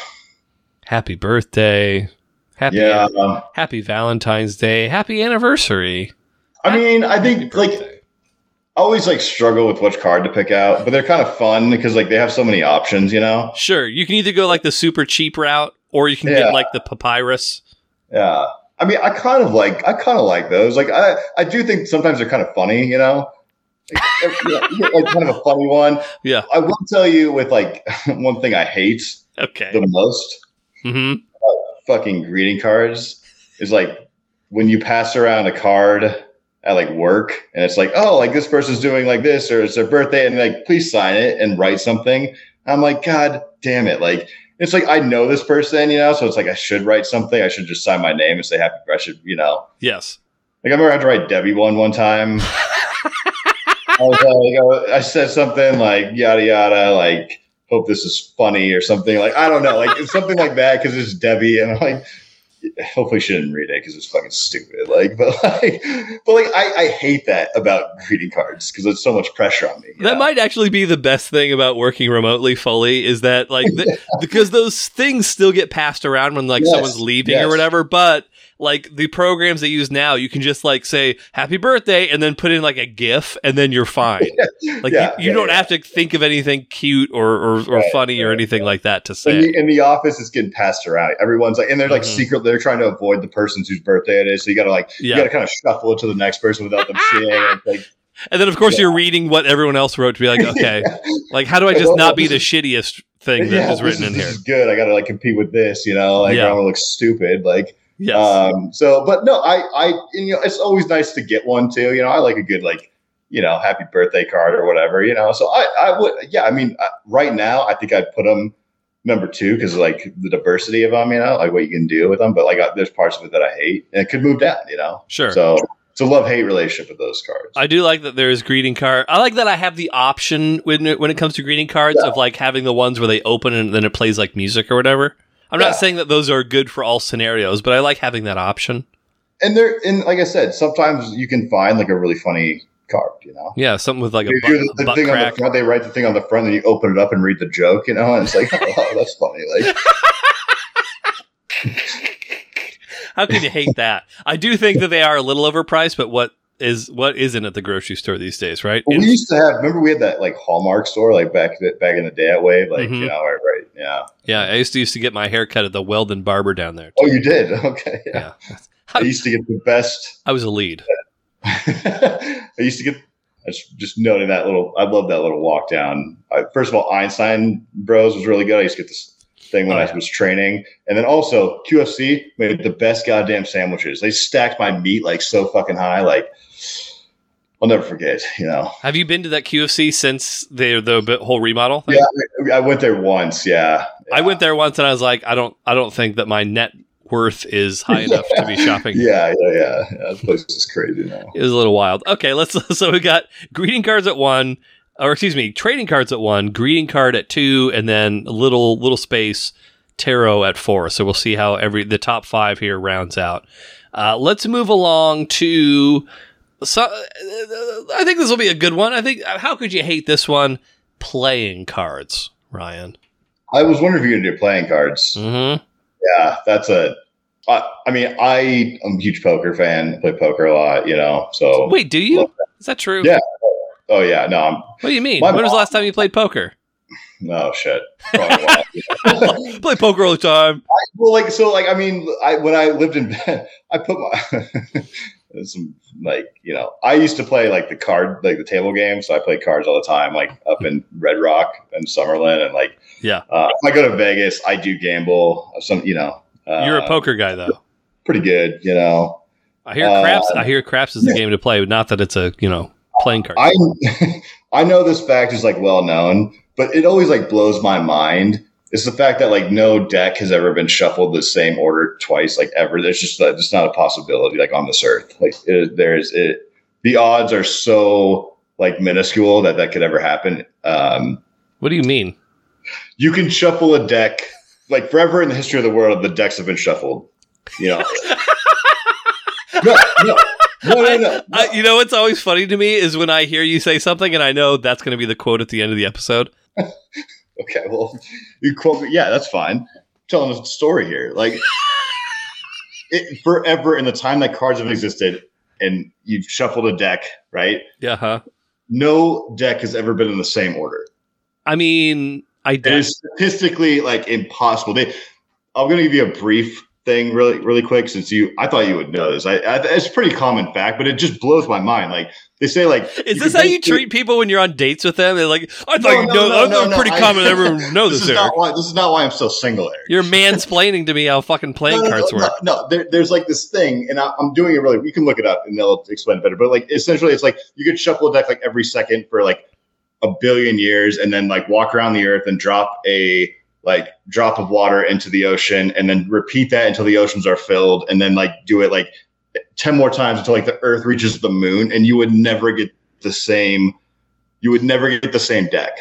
Happy birthday. Happy. Yeah. Happy Valentine's Day. Happy anniversary. I mean, I think like I always like struggle with which card to pick out, but they're kind of fun because like they have so many options. You know. Sure, you can either go like the super cheap route, or you can yeah. get like the papyrus. Yeah. I mean, I kind of like, I kind of like those. Like, I, I do think sometimes they're kind of funny, you know, like, you know, you get, like kind of a funny one. Yeah. I will tell you with like one thing I hate okay. the most, mm-hmm. about fucking greeting cards is like when you pass around a card at like work and it's like, oh, like this person's doing like this or it's their birthday and like, please sign it and write something. I'm like, God damn it. Like, it's like, I know this person, you know, so it's like, I should write something. I should just sign my name and say happy, I should, you know. Yes. Like, I remember I had to write Debbie one one time. I, was like, I said something like, yada, yada, like, hope this is funny or something. Like, I don't know, like, it's something like that because it's Debbie. And I'm like, hopefully she didn't read it because it's fucking stupid. Like, but like, but like, I, I hate that about greeting cards because it's so much pressure on me. That know? Might actually be the best thing about working remotely fully is that like, the, because those things still get passed around when like yes, someone's leaving yes. or whatever, but like the programs they use now, you can just like say happy birthday and then put in like a GIF and then you're fine. Like yeah, you, you yeah, don't yeah. have to think of anything cute or, or, or right, funny right, or anything right. like that to say. In the, in the office, it's getting passed around. Everyone's like, and they're like mm-hmm. secretly, they're trying to avoid the person whose birthday it is. So you got to like, yeah. you got to kind of shuffle it to the next person without them seeing it. Like, and then of course yeah. you're reading what everyone else wrote to be like, okay, yeah. like how do I just not be the shittiest thing that yeah, is written is, in this here? This is good. I got to like compete with this, you know, like yeah. I don't look stupid. Like, yes. Um, so, but no, I, I, and, you know, it's always nice to get one too. You know, I like a good, like, you know, happy birthday card or whatever, you know? So I, I would, yeah, I mean, I, right now I think I'd put them number two because like the diversity of them, you know, like what you can do with them. But like, I, there's parts of it that I hate and it could move down, you know? Sure. So it's a love-hate relationship with those cards. I do like that there's greeting card. I like that I have the option when it, when it comes to greeting cards yeah. of like having the ones where they open and then it plays like music or whatever. I'm yeah. not saying that those are good for all scenarios, but I like having that option. And they're, and like I said, sometimes you can find like a really funny card, you know? Yeah, something with like a, you butt, the, the butt thing crack. On the front, they write the thing on the front, and you open it up and read the joke, you know? And it's like, oh, that's funny. Like, how can you hate that? I do think that they are a little overpriced, but what is what isn't at the grocery store these days, right? Well, we used to have. Remember, we had that like Hallmark store, like back back in the day at Wave, like mm-hmm. you know, right, right, yeah, yeah. I used to used to get my hair cut at the Weldon Barber down there. Too. Oh, you did? Okay, yeah. yeah. I used to get the best. I was a lead. I used to get. I just, just noting that little. I love that little walk down. I, first of all, Einstein Bros was really good. I used to get this thing when oh, yeah. I was training, and then also Q F C made the best goddamn sandwiches. They stacked my meat like so fucking high, like. I'll never forget, you know. Have you been to that Q F C since the the whole remodel thing? Yeah, I went there once. Yeah, yeah. I went there once, and I was like, I don't, I don't think that my net worth is high enough to be shopping. Yeah, yeah, yeah. yeah that place is crazy now. It was a little wild. Okay, let's. So we got greeting cards at one, or excuse me, trading cards at one, greeting card at two, and then a little little space tarot at four. So we'll see how every the top five here rounds out. Uh, let's move along to. So, uh, I think this will be a good one. I think, how could you hate this one? Playing cards, Ryan. I was wondering if you're going to do playing cards. Mm-hmm. Yeah, that's a. I, I mean, I am a huge poker fan. I play poker a lot, you know. So wait, do you? Is that true? Yeah. Oh yeah. No. I'm, what do you mean? when mom, was the last time you played poker? No shit. Probably a while, you know. Play poker all the time. I, well, like so, like I mean, I when I lived in, I put my some like you know, I used to play like the card, like the table games. So I played cards all the time, like up in Red Rock and Summerlin, and like yeah. Uh, if I go to Vegas, I do gamble. Some, you know. Uh, You're a poker guy, though. Pretty good, you know. I hear craps. Uh, I hear craps is the game to play, but not that it's a you know playing card. I I know this fact is like well known, but it always like blows my mind. It's the fact that like no deck has ever been shuffled the same order twice, like ever. There's just like, just not a possibility, like on this earth. Like it, there's it. The odds are so like minuscule that that could ever happen. Um, what do you mean? You can shuffle a deck like forever in the history of the world. The decks have been shuffled. You know. no, no, no, no, no, no. I, I, you know what's always funny to me is when I hear you say something and I know that's going to be the quote at the end of the episode. Okay, well, you quote me. Yeah, that's fine. I'm telling a story here. Like, it, forever in the time that cards have existed and you've shuffled a deck, right? Yeah, huh? No deck has ever been in the same order. I mean, I It is statistically, like, impossible. They, I'm going to give you a brief thing really, really quick since you, I thought you would know this. I, I, it's a pretty common fact, but it just blows my mind. Like, they say, like, is this how you treat people when you're on dates with them? They're like, I thought no, you no, know, no, I'm no, no, pretty I, common. Everyone knows this. This is, not why, this is not why I'm still single, Eric. You're mansplaining to me how fucking playing no, no, cards no, work. No, no there, there's like this thing, and I, I'm doing it really. You can look it up, and they'll explain it better. But like, essentially, it's like you could shuffle a deck like every second for like a billion years, and then like walk around the earth and drop a like drop of water into the ocean, and then repeat that until the oceans are filled, and then like do it like ten more times until like the earth reaches the moon, and you would never get the same. You would never get the same deck.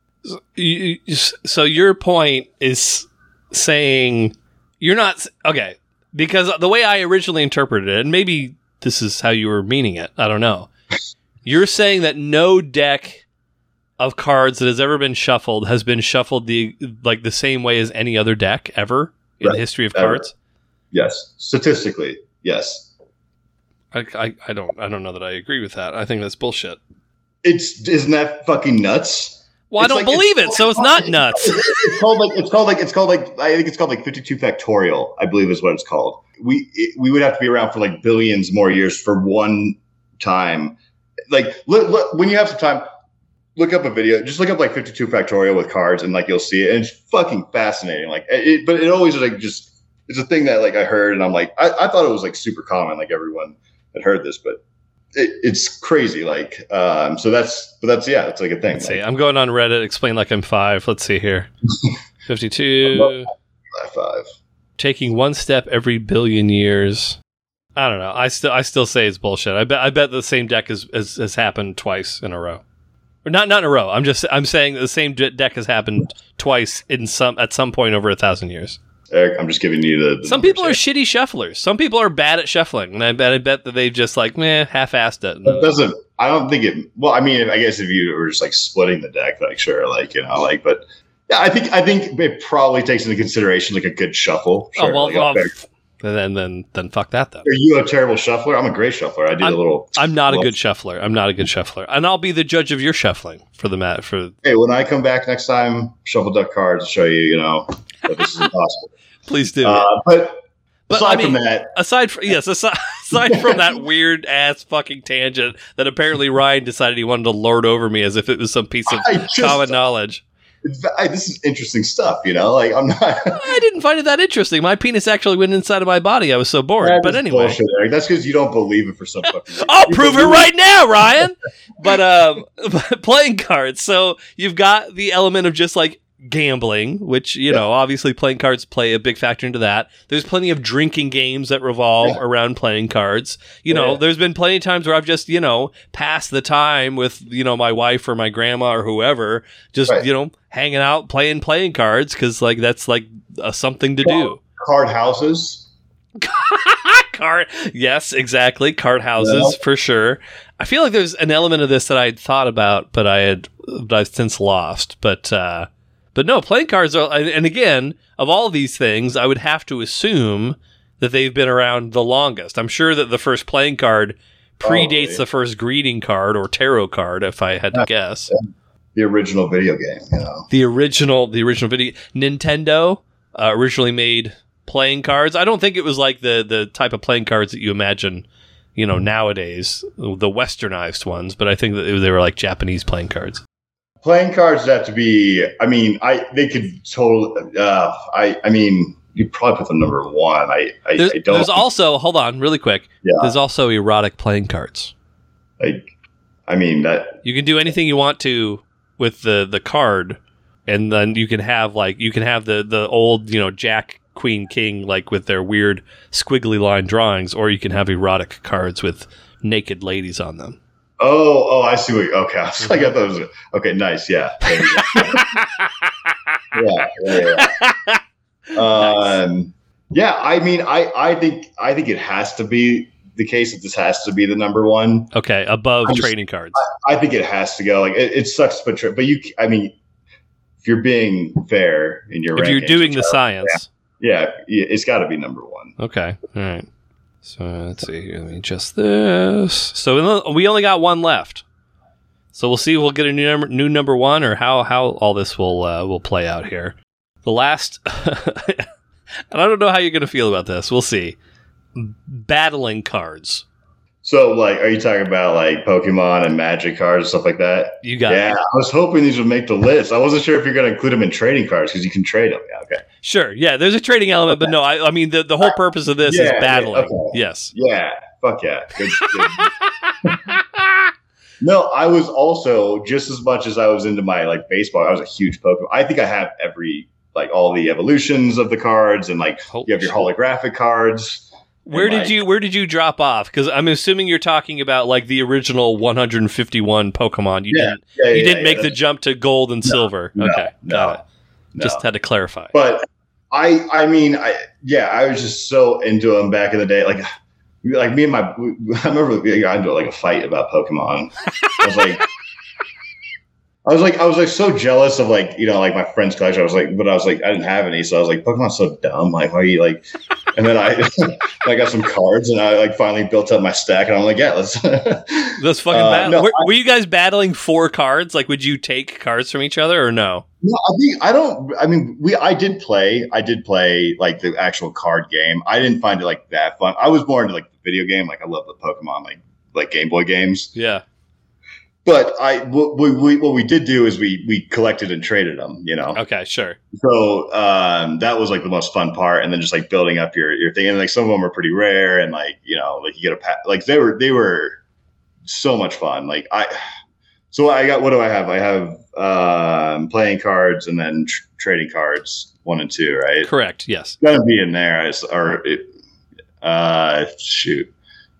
So your point is saying you're not okay because the way I originally interpreted it, and maybe this is how you were meaning it. I don't know. You're saying that no deck of cards that has ever been shuffled has been shuffled the like the same way as any other deck ever in right. the history of ever. cards. Yes, statistically, yes. I, I, I don't I don't know that I agree with that. I think that's bullshit. It's isn't that fucking nuts? Well, it's I don't like, believe it, so it's not nuts. It's called like it's called like it's called like I think it's called like fifty-two factorial. I believe is what it's called. We it, we would have to be around for like billions more years for one time. Like look, look, when you have some time, look up a video. Just look up like fifty-two factorial with cards, and like you'll see it. And it's fucking fascinating. Like, it, but it always like just it's a thing that like I heard, and I'm like I, I thought it was like super common. Like everyone had heard this, but. It, it's crazy, like um, so. That's but that's yeah, it's like a thing. Let's like, see. I'm going on Reddit. Explain like I'm five. Let's see here. fifty-two. Five. Taking one step every billion years. I don't know. I still I still say it's bullshit. I bet I bet the same deck has, has has happened twice in a row. Or not not in a row. I'm just I'm saying the same de- deck has happened twice in some at some point over a thousand years. Eric, I'm just giving you the. the Some people are shitty shufflers. Some people are bad at shuffling, and I bet I bet that they've just like meh, half-assed it. It doesn't. I don't think it. Well, I mean, I guess if you were just like splitting the deck, like sure, like you know, like, but yeah, I think I think it probably takes into consideration like a good shuffle. Sure, oh well, like, well okay. then then then fuck that then. Are you a terrible shuffler? I'm a great shuffler. I do I'm, a little. I'm not well, a good shuffler. I'm not a good shuffler, and I'll be the judge of your shuffling for the mat for. Hey, when I come back next time, shuffle deck cards, I'll show you. You know that this is impossible. Please do. Uh, but, but aside I mean, from that, aside from yes, aside, aside from that weird ass fucking tangent that apparently Ryan decided he wanted to lord over me as if it was some piece of I just, common knowledge. I, this is interesting stuff, you know. Like I'm not. I didn't find it that interesting. My penis actually went inside of my body. I was so bored. That but is anyway, bullshit, Eric. That's because you don't believe it for some fucking reason. I'll You prove it believe right now, Ryan. But um, playing cards. So you've got the element of just like gambling, which, you yeah. know, obviously playing cards play a big factor into that. There's plenty of drinking games that revolve yeah. around playing cards. You know, yeah. there's been plenty of times where I've just, you know, passed the time with, you know, my wife or my grandma or whoever, just, right. you know, hanging out, playing playing cards because, like, that's, like, uh, something to do. Card houses. cart. Yes, exactly. Cart houses Yeah. for sure. I feel like there's an element of this that I had thought about, but I had but I've since lost. But uh, but no, playing cards are. And again, of all these things, I would have to assume that they've been around the longest. I'm sure that the first playing card predates Probably. the first greeting card or tarot card, if I had to guess. The original video game, you know. The original, the original video, Nintendo uh, originally made playing cards. I don't think it was like the the type of playing cards that you imagine, you know, nowadays, the westernized ones. But I think that they were like Japanese playing cards. Playing cards have to be. I mean, I they could totally. Uh, I I mean, you probably put them number one. I I, There's, I don't. there's also hold on, really quick. Yeah. There's also erotic playing cards. Like, I mean that. You can do anything you want to with the the card, and then you can have like you can have the the old, you know, Jack, Queen, King, like with their weird squiggly line drawings, or you can have erotic cards with naked ladies on them. Oh, oh, I see what. You, okay, I was like, I thought it was okay. Nice, yeah. There you go. yeah, yeah, yeah. Um, yeah. I mean, I, I think, I think it has to be the case that this has to be the number one. Okay, above I'm just- trading cards. I think it has to go. Like, it, it sucks, but tr- but you. I mean, if you're being fair in your, If you're rankings, doing the uh, science. yeah, yeah, it's got to be number one. Okay, all right. So let's see here. Let me adjust this. So we only got one left. So we'll see if we'll get a new number, new number one, or how, how all this will uh, will play out here. The last, and I don't know how you're going to feel about this. We'll see. Battling cards. So, like, are you talking about like Pokemon and Magic cards and stuff like that? You got Yeah, it. I was hoping these would make the list. I wasn't sure if you're going to include them in trading cards because you can trade them. Yeah, okay. Sure. Yeah, there's a trading element, but no, I, I mean, the, the whole purpose of this Yeah, is yeah, battling. okay. Yes. Yeah, fuck yeah. Good, good. No, I was also just as much as I was into my like baseball. I was a huge Pokemon. I think I have every like all the evolutions of the cards and like Holy you have your shit. holographic cards. Where And, did like, you Where did you drop off? Because I'm assuming you're talking about like the original one hundred fifty-one Pokemon. You Yeah, didn't yeah, you yeah, didn't yeah, make the that's- jump to gold and silver. no, Okay, no, got it. no. Just had to clarify. But I, I mean, I yeah, I was just so into them back in the day. Like, like me and my, I remember we got into like a fight about Pokemon. I was like, I was like, I was like so jealous of like, you know, like my friend's collection. I was like, but I was like, I didn't have any, so I was like, Pokemon's so dumb. Like, why are you like? And then I, I got some cards, and I like finally built up my stack, and I'm like, yeah, let's. Those fucking Uh, battle. no, were, I- were you guys battling for cards? Like, would you take cards from each other or no? No, I think I don't. I mean, we. I did play. I did play like the actual card game. I didn't find it like that fun. I was more into like the video game. Like I love the Pokemon like like Game Boy games. Yeah. But I what we, we what we did do is we we collected and traded them. You know. Okay. Sure. So um, that was like the most fun part, and then just like building up your your thing. And like some of them are pretty rare, and like you know like you get a pack. Like they were they were so much fun. Like I. So I got, what do I have? I have um, playing cards and then tr- trading cards, one and two, right? Correct. Yes. Gotta be in there. It's, or it, uh, shoot.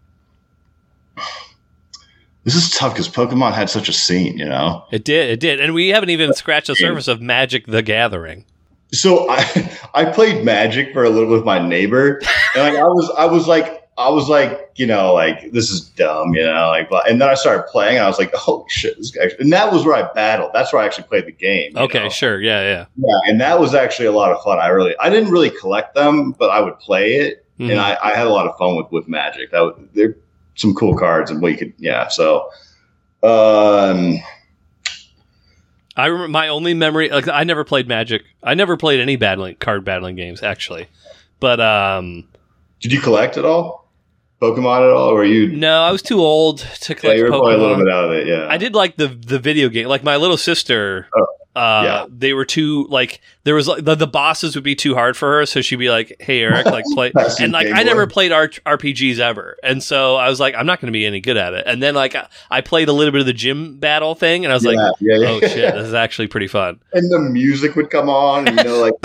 This is tough because Pokemon had such a scene, you know? It did. It did. And we haven't even scratched the surface of Magic the Gathering. So I I played Magic for a little with my neighbor, and like I was I was like I was like you know like this is dumb, you know like but and then I started playing, and I was like, oh shit, this guy, and that was where I battled. That's where I actually played the game. you Okay. know? Sure. Yeah. Yeah. Yeah, and that was actually a lot of fun. I really I didn't really collect them, but I would play it, Mhm. and I, I had a lot of fun with with Magic. That was, they're some cool cards, and what you could yeah. So, um, I remember my only memory. Like, I never played Magic. I never played any battling card battling games actually. But um, did you collect at all? Pokemon at all? Or were you? no, I was too old to Yeah, collect you were probably a little Pokemon. bit out of it. Yeah, I did like the the video game. Like my little sister, Oh, uh, yeah. they were too like there was like the, the bosses would be too hard for her, so she'd be like, "Hey Eric, like play." That's And like Game I never Boy. played R- RPGs ever, and so I was like, I'm not going to be any good at it. And then like I, I played a little bit of the gym battle thing, and I was yeah, like, yeah, yeah. "Oh shit, this is actually pretty fun." And the music would come on, and you know, like.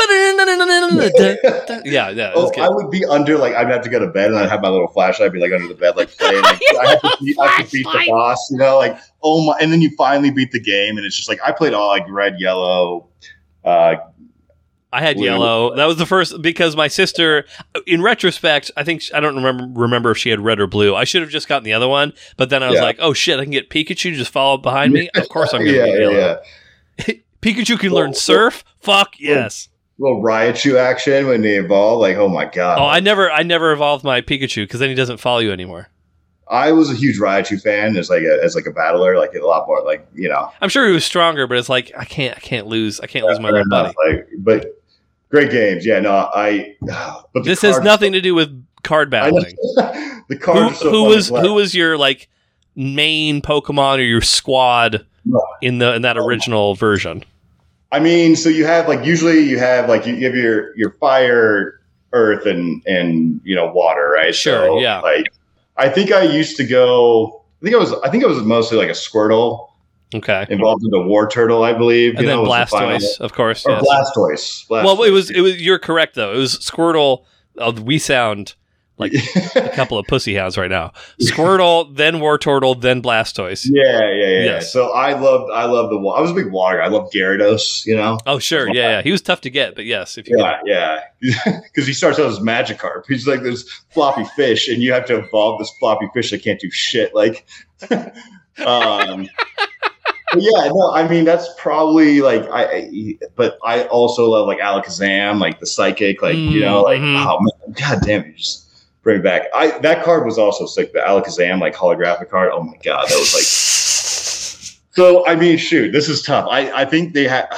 yeah, yeah, it Oh, was I good. would be under like I'd have to go to bed, and I'd have my little flashlight, I'd be like under the bed, like playing. Like, I have to beat, I have to beat the Flashlight. boss, you know, like oh my, and then you finally beat the game, and it's just like I played all like red, yellow, uh, I had Blue. yellow. That was the first because my sister, in retrospect, I think I don't remember remember if she had red or blue. I should have just gotten the other one, but then I was Yeah. like, "Oh shit, I can get Pikachu to just follow behind me." Of course, I'm gonna yeah, get yeah, yellow. yeah. Pikachu can Well, learn surf. Fuck yes. Little Raichu action when they evolve. Like, oh my god. Oh, I never, I never evolved my Pikachu because then he doesn't follow you anymore. I was a huge Raichu fan as like a as like a battler, like a lot more like you know. I'm sure he was stronger, but it's like I can't, I can't lose, I can't lose my fair little buddy. enough, Like, but great games. Yeah, no, I. But the This has cards- nothing to do with card I know. battling. The cards. Who, are so who fun was to collect. who was your like main Pokemon or your squad in the in that original version? I mean, so you have like usually you have like you have your your fire, earth, and and you know water, right? Sure, So, yeah. Like, I think I used to go. I think I was. I think I was mostly like a Squirtle Okay, involved in the War Turtle, I believe. and you then know, was the final- Blastoise, of course. or Yes. Blastoise. Blastoise. Well, it was it was. You're correct though. It was Squirtle. Uh, we sound like a couple of pussy hounds right now. Squirtle, then Wartortle, then Blastoise. Yeah, yeah, yeah. yeah. Yes. So I loved, I loved the. wa- I was a big water guy. I loved Gyarados. You know. Oh sure, yeah, yeah. He was tough to get, but yes, if you Yeah, yeah. Because he starts out as Magikarp. He's like this floppy fish, and you have to evolve this floppy fish that can't do shit. Like, um, but yeah, no, I mean that's probably like I, I. But I also love like Alakazam, like the psychic, like you know, like Mhm. oh man, god damn it, just bring it back. I that card was also sick. The Alakazam like holographic card. Oh my god, that was like. So I mean, shoot, this is tough. I I think they had.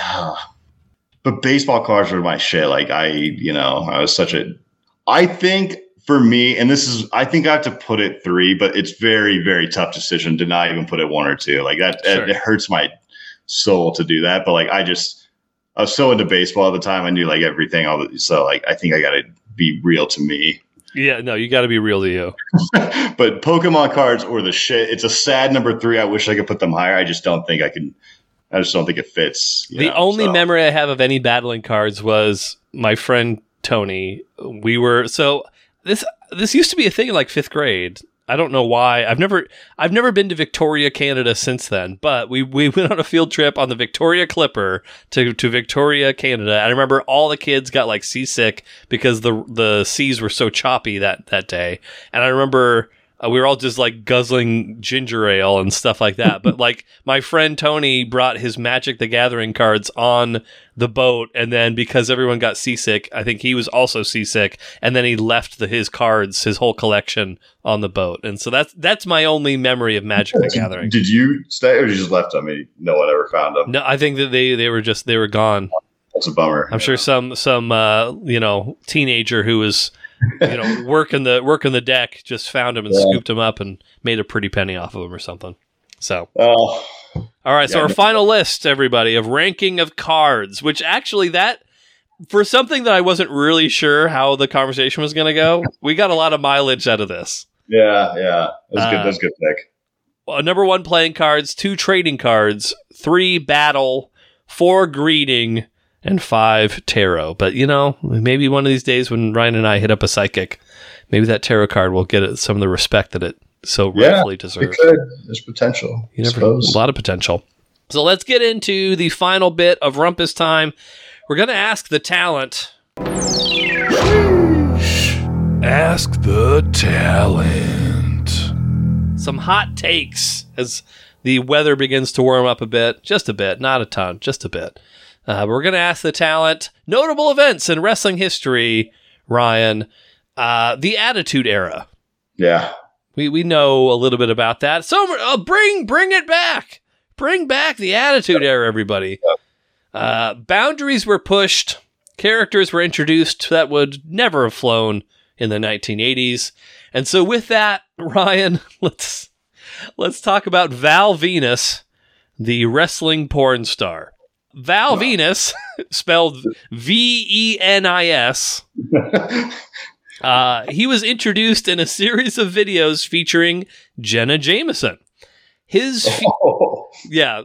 But baseball cards were my shit. Like I, you know, I was such a. I think for me, and this is, I think I have to put it three, but it's very, very tough decision to not even put it one or two. Like that, Sure. it, it hurts my soul to do that. But like, I just, I was so into baseball at the time. I knew like everything. All the, so like, I think I got to be real to me. Yeah, no, you got to be real to you. But Pokemon cards or the shit. It's a sad number three. I wish I could put them higher. I just don't think I can. I just don't think it fits. you The know, only so. memory I have of any battling cards was my friend Tony. We were so this this used to be a thing in like fifth grade. I don't know why. I've never I've never been to Victoria, Canada since then. But we, we went on a field trip on the Victoria Clipper to, to Victoria, Canada. I remember all the kids got like seasick because the the seas were so choppy that that day. And I remember. Uh, we were all just like guzzling ginger ale and stuff like that. But like my friend Tony brought his Magic the Gathering cards on the boat. And then because everyone got seasick, I think he was also seasick. And then he left the, his cards, his whole collection on the boat. And so that's that's my only memory of Magic the Gathering. Did you stay or did you just left them? And no one ever found them. No, I think that they, they were just, they were gone. That's a bummer. I'm sure some, some uh, you know, teenager who was, you know, working the working the deck just found him and Yeah. scooped him up and made a pretty penny off of him or something. So, Oh, all right. So Yeah, our no- final list, everybody, of ranking of cards, which actually that for something that I wasn't really sure how the conversation was going to go, we got a lot of mileage out of this. yeah, yeah. That's Uh, good. That's a good pick. Uh, number one, playing cards. Two, trading cards. Three, battle. Four, greeting. And five, tarot. But, you know, maybe one of these days when Ryan and I hit up a psychic, maybe that tarot card will get it some of the respect that it so Yeah, rightfully It deserves. could. There's potential. You I never, suppose. a lot of potential. So let's get into the final bit of Rumpus time. We're going to ask the talent. Ask the talent. Some hot takes as the weather begins to warm up a bit. Just a bit, not a ton, just a bit. Uh, we're going to ask the talent notable events in wrestling history, Ryan. Uh, the Attitude Era. Yeah. We we know a little bit about that. So uh, bring bring it back. Bring back the Attitude Era, everybody. Uh, boundaries were pushed. Characters were introduced that would never have flown in the nineteen eighties. And so with that, Ryan, let's let's talk about Val Venus, the wrestling porn star. Val Wow. Venus, spelled V E N I S. Uh, he was introduced in a series of videos featuring Jenna Jameson. His, fe- Oh, yeah, like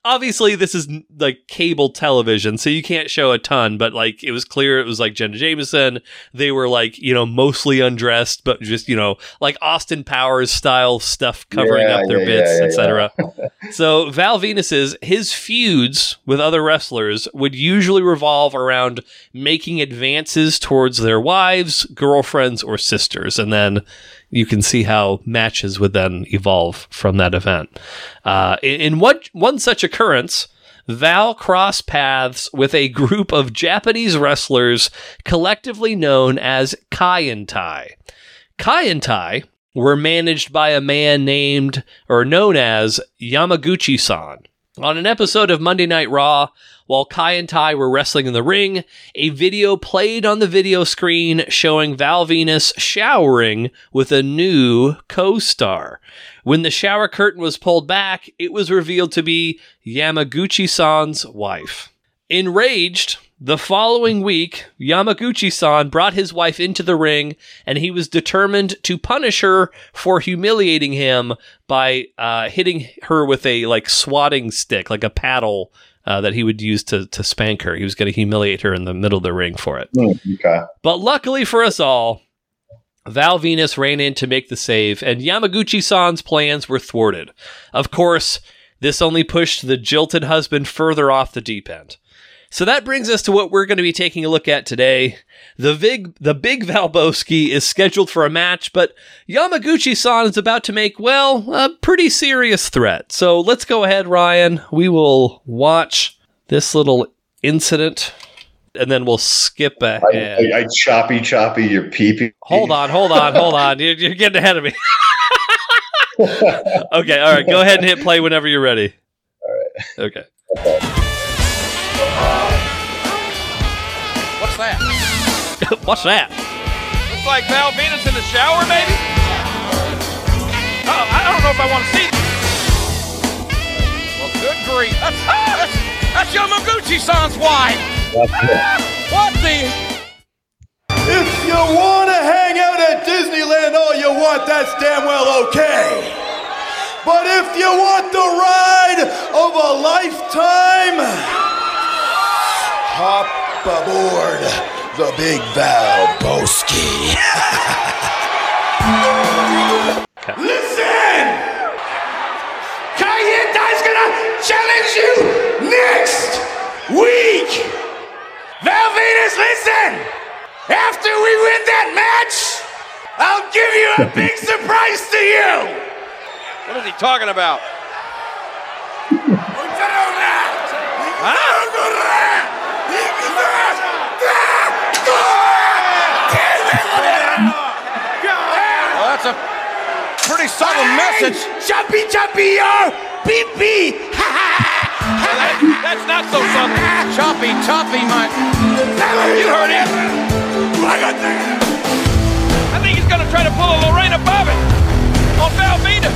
obviously this is like cable television, so you can't show a ton, but like it was clear it was like Jenna Jameson. They were like, you know, mostly undressed, but just, you know, like Austin Powers style stuff covering Yeah, up their yeah, bits, yeah, yeah, et cetera. So Val Venus's, his feuds with other wrestlers would usually revolve around making advances towards their wives, girlfriends, or sisters. And then you can see how matches would then evolve from that event. Uh, in in what, one such occurrence, Val crossed paths with a group of Japanese wrestlers collectively known as Kaientai. Kaientai were managed by a man named, or known as, Yamaguchi-san. On an episode of Monday Night Raw, while Kaientai were wrestling in the ring, a video played on the video screen showing Val Venus showering with a new co-star. When the shower curtain was pulled back, it was revealed to be Yamaguchi-san's wife. Enraged, the following week, Yamaguchi-san brought his wife into the ring, and he was determined to punish her for humiliating him by uh, hitting her with a like swatting stick, like a paddle uh, that he would use to to spank her. He was going to humiliate her in the middle of the ring for it. Mm, okay. But luckily for us all, Val Venus ran in to make the save, and Yamaguchi-san's plans were thwarted. Of course, this only pushed the jilted husband further off the deep end. So that brings us to what we're going to be taking a look at today. The big, the big Valboski is scheduled for a match, but Yamaguchi-san is about to make, well, a pretty serious threat. So let's go ahead, Ryan. We will watch this little incident, and then we'll skip ahead. I, I, I choppy choppy your pee-pee. Hold on, hold on, hold on. You're, you're getting ahead of me. Okay, all right. Go ahead and hit play whenever you're ready. All right. Okay. What's that? What's that? Looks like Val Venus in the shower, maybe? Oh, I don't know if I want to see it. Well, good grief. That's, that's, that's Yamaguchi-san's wife. Ah, what the? If you want to hang out at Disneyland all you want, that's damn well okay. But if you want the ride of a lifetime, hop aboard the Big Valboski. Listen! Kaientai's gonna challenge you next week! Val Venus, listen! After we win that match, I'll give you a big surprise to you! What is he talking about? Well, that's a pretty subtle message. Choppy choppy your pee pee! Well, that, that's not so subtle. Choppy, choppy, my. You heard him. I think he's gonna try to pull a Lorena Bobbitt on Val Venus.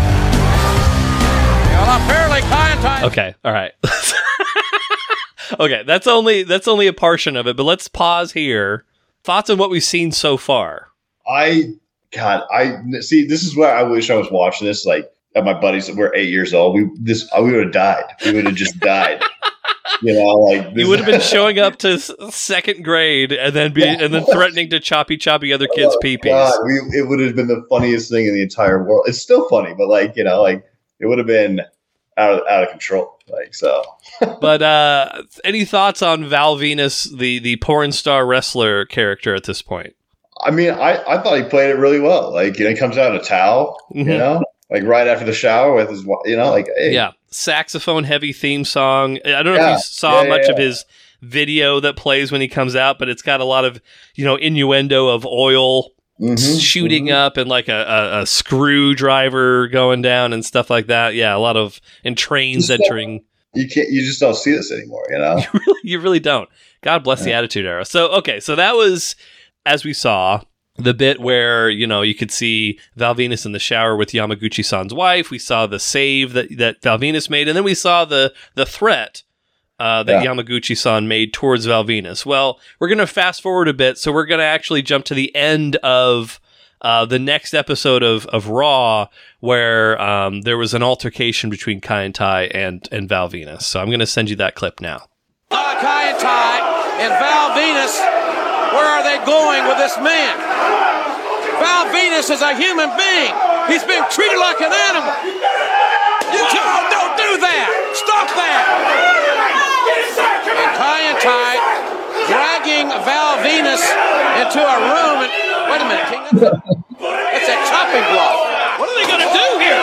Well, apparently Kaientai. Okay, all right. Okay, that's only that's only a portion of it, but let's pause here. Thoughts on what we've seen so far? I God, I see. This is where I wish I was watching this. Like at my buddies that were eight years old, we this we would have died. We would have just died. You know, like this You would have been showing up to s- second grade and then be and then threatening to choppy choppy other kids' pee-pees. God, we, it would have been the funniest thing in the entire world. It's still funny, but like you know, like it would have been out of, out of control. Like so. But uh, any thoughts on Val Venus, the the porn star wrestler character at this point? I mean, I, I thought he played it really well. Like, you know, he comes out in a towel, Mhm. you know, like right after the shower with his, wa- you know, like, hey. Yeah, saxophone heavy theme song. I don't know Yeah. if you saw Yeah, much yeah, of yeah. his video that plays when he comes out, but it's got a lot of, you know, innuendo of oil Mhm, shooting mhm. up and like a, a, a screwdriver going down and stuff like that. Yeah, a lot of, and trains Just- entering. You can't, you just don't see this anymore, you know? You really, you really don't. God bless the Attitude Era. So, okay, so that was, as we saw, the bit where, you know, you could see Val Venus in the shower with Yamaguchi-san's wife. We saw the save that, that Val Venus made, and then we saw the the threat uh, that Yeah. Yamaguchi-san made towards Val Venus. Well, we're going to fast forward a bit, so we're going to actually jump to the end of uh, the next episode of, of Raw where um, there was an altercation between Kai En Tai and, and Val Venis. So I'm going to send you that clip now. Uh, Kai En Tai and Val Venis, where are they going with this man? Val Venis is a human being. He's being treated like an animal. You don't, don't do that. Stop that. And Kai En Tai dragging Val Venis into a room. And wait a minute, King. That's a chopping block. What are they going to do here?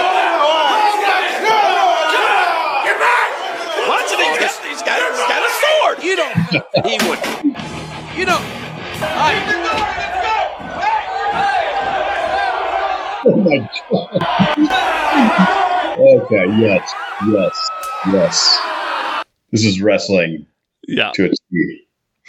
Get back! Watch it. He's, he's, got, he's got a sword. You don't think he would. You don't. I, Oh my god. Okay, yes, yes, yes. This is wrestling Yeah. to its T.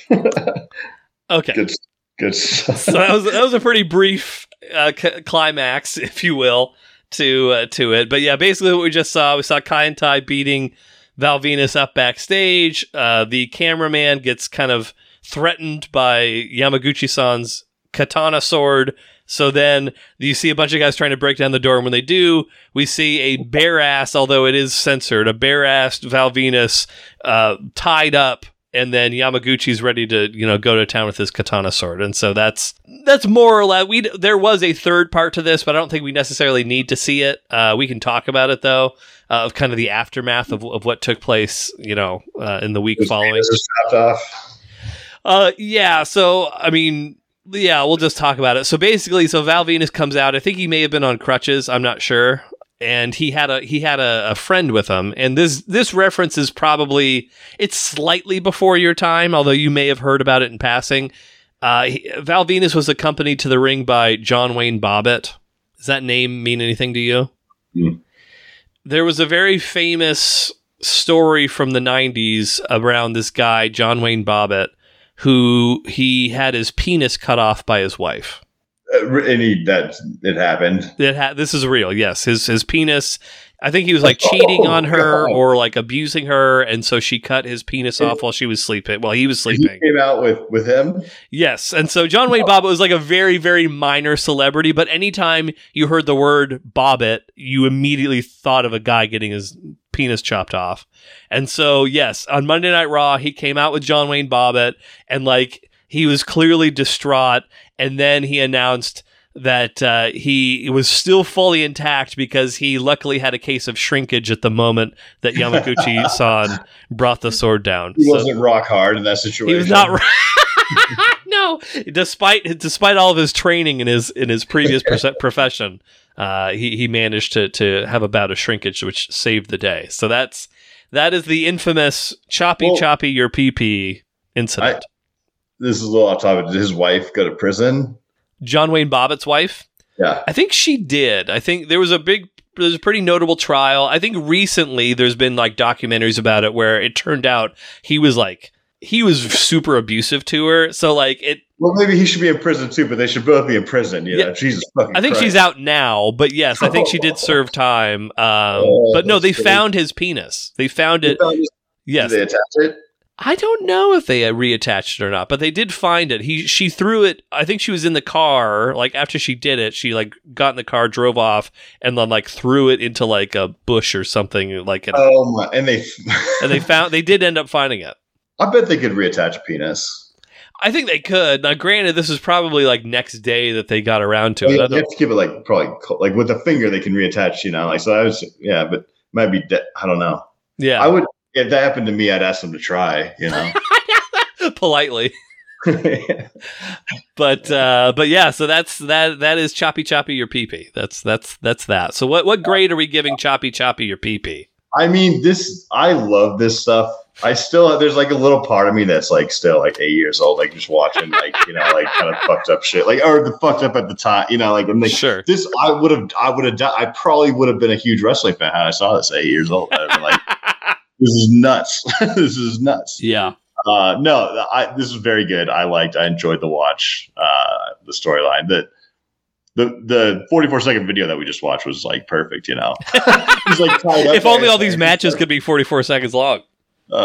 Okay. Good, good stuff. So that was that was a pretty brief uh, c- climax, if you will, to uh, to it. But yeah, basically what we just saw, we saw Kai En Tai beating Val Venis up backstage. Uh, the cameraman gets kind of threatened by Yamaguchi-san's katana sword. So then you see a bunch of guys trying to break down the door, and when they do, we see a bare-ass, although it is censored, a bare-assed Val Venis uh, tied up, and then Yamaguchi's ready to, you know, go to town with his katana sword. And so that's that's more or less. We there was a third part to this, but I don't think we necessarily need to see it. Uh, we can talk about it though, uh, of kind of the aftermath of of what took place, you know, uh, in the week His following. penis is chopped off. Uh, yeah. So I mean. Yeah, we'll just talk about it. So basically, so Val Venis comes out. I think he may have been on crutches. I'm not sure. And he had a he had a, a friend with him. And this this reference is probably it's slightly before your time, although you may have heard about it in passing. Uh, he, Val Venis was accompanied to the ring by John Wayne Bobbitt. Does that name mean anything to you? Mm. There was a very famous story from the nineties around this guy, John Wayne Bobbitt, who he had his penis cut off by his wife. Uh, and he, that it happened. It ha- this is real, yes. His his penis, I think he was like cheating on her God. or like abusing her, and so she cut his penis off while she was sleeping. While he was sleeping. He came out with, with him? Yes, and so John Wayne Bobbitt was like a very, very minor celebrity, but anytime you heard the word Bobbitt, you immediately thought of a guy getting his penis chopped off. And so, yes, on Monday Night Raw, he came out with John Wayne Bobbitt, and like he was clearly distraught, and then he announced that uh, he was still fully intact because he luckily had a case of shrinkage at the moment that Yamaguchi-san brought the sword down. He So- wasn't rock hard in that situation. he was not. No, despite despite all of his training in his in his previous prof- profession, uh, he he managed to to have a bout of shrinkage, which saved the day. So that's that is the infamous choppy Well, choppy your pee pee incident. I- This is a little off topic. Did his wife go to prison? John Wayne Bobbitt's wife, Yeah. I think she did. I think there was a big. There's a pretty notable trial. I think recently there's been like documentaries about it where it turned out he was like he was super abusive to her. So like it. Well, maybe he should be in prison too, but they should both be in prison. You know, Yeah. Jesus fucking I think Christ. she's out now, but yes, I think she did serve time. Um, Oh, but no, that's they great. found his penis. They found They it. found his- Yes, Did they attach it? I don't know if they uh, reattached it or not, but they did find it. He she threw it. I think she was in the car. Like after she did it, she like got in the car, drove off, and then like threw it into like a bush or something. Like, an, Oh my! And they, and they found they did end up finding it. I bet they could reattach a penis. I think they could. Now, granted, this is probably like next day that they got around to Well, it. yeah, I you have don't- to give it like probably co- like with the finger they can reattach. You know, like so. I was yeah, but might be. De- I don't know. yeah, I would if that happened to me. I'd ask them to try. You know. politely. But uh, but yeah, so that's that. That is choppy choppy your pee pee. That's that's that's that. So what what grade are we giving choppy choppy your pee pee? I mean, this. I love this stuff. I still there's like a little part of me that's like still like eight years old, like just watching like you know like kind of fucked up shit, like or the fucked up at the time, you know, like and like Sure. this. I would have, I would have, I probably would have been a huge wrestling fan had I saw this at eight years old. I'd been like, this is nuts. This is nuts. Yeah. Uh, no, I, this is very good. I liked, I enjoyed the watch, uh, the storyline. That the the forty-four second video that we just watched was like perfect. You know, He's, like, tied up If only there. all these matches could be forty-four seconds long. Uh,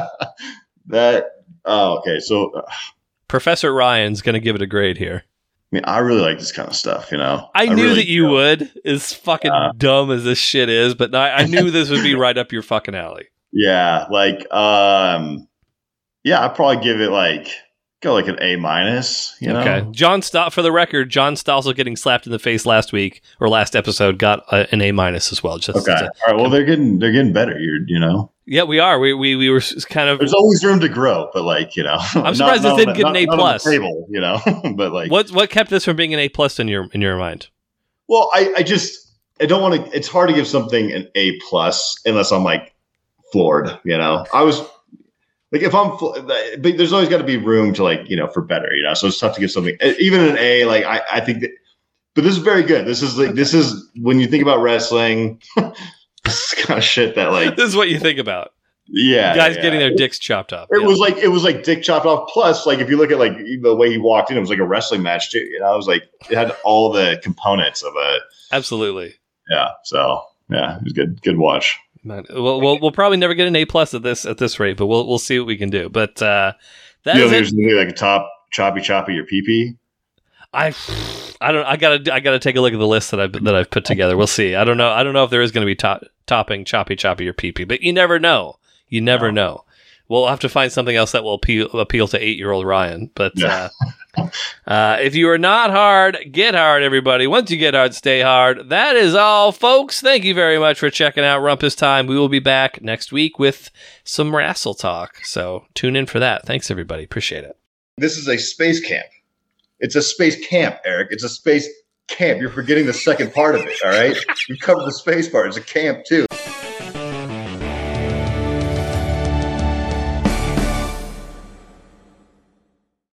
that. Oh, okay. So, uh, Professor Ryan's going to give it a grade here. mean, I really like this kind of stuff, you know. I, I knew really that you do. would, as fucking uh, dumb as this shit is, but I, I knew this would be right up your fucking alley. Yeah, like, um, yeah, I'd probably give it like go like an A minus. You know? Okay, John St- for the record, John Stossel getting slapped in the face last week or last episode got a, an A minus as well. Just okay, to, all right. Well, they're getting they're getting better. You're you know. Yeah, we are. We we we were kind of. There's always room to grow, but like you know, I'm surprised this didn't get an A plus. Table, you know, but like what what kept this from being an A plus in your in your mind? Well, I I just I don't want to. It's hard to give something an A plus unless I'm like floored. You know, I was like if I'm, but there's always got to be room to like you know for better. You know, so it's tough to give something even an A. Like I I think that, but this is very good. This is like okay. This is when you think about wrestling. This is kind of shit that like this is what you think about. Yeah, guys yeah. getting their dicks chopped off. It yeah. was like it was like dick chopped off. Plus, like if you look at like the way he walked in, it was like a wrestling match too. You know, it was like it had all the components of a absolutely. Yeah. So yeah, it was good. Good watch. Man, we'll, we'll we'll probably never get an A plus at this at this rate, but we'll we'll see what we can do. But uh, that you is know, it. there's maybe like a top choppy choppy your pee pee. I, I don't. I gotta. I gotta take a look at the list that I've that I've put together. We'll see. I don't know. I don't know if there is going to be top, topping choppy choppy or pee pee, but you never know. You never no. know. We'll have to find something else that will appeal appeal to eight year old Ryan. But yeah. uh, uh, if you are not hard, get hard, everybody. Once you get hard, stay hard. That is all, folks. Thank you very much for checking out Rumpus Time. We will be back next week with some wrestle talk. So tune in for that. Thanks, everybody. Appreciate it. This is a space camp. It's a space camp, Eric. It's a space camp. You're forgetting the second part of it, all right? You covered the space part. It's a camp, too.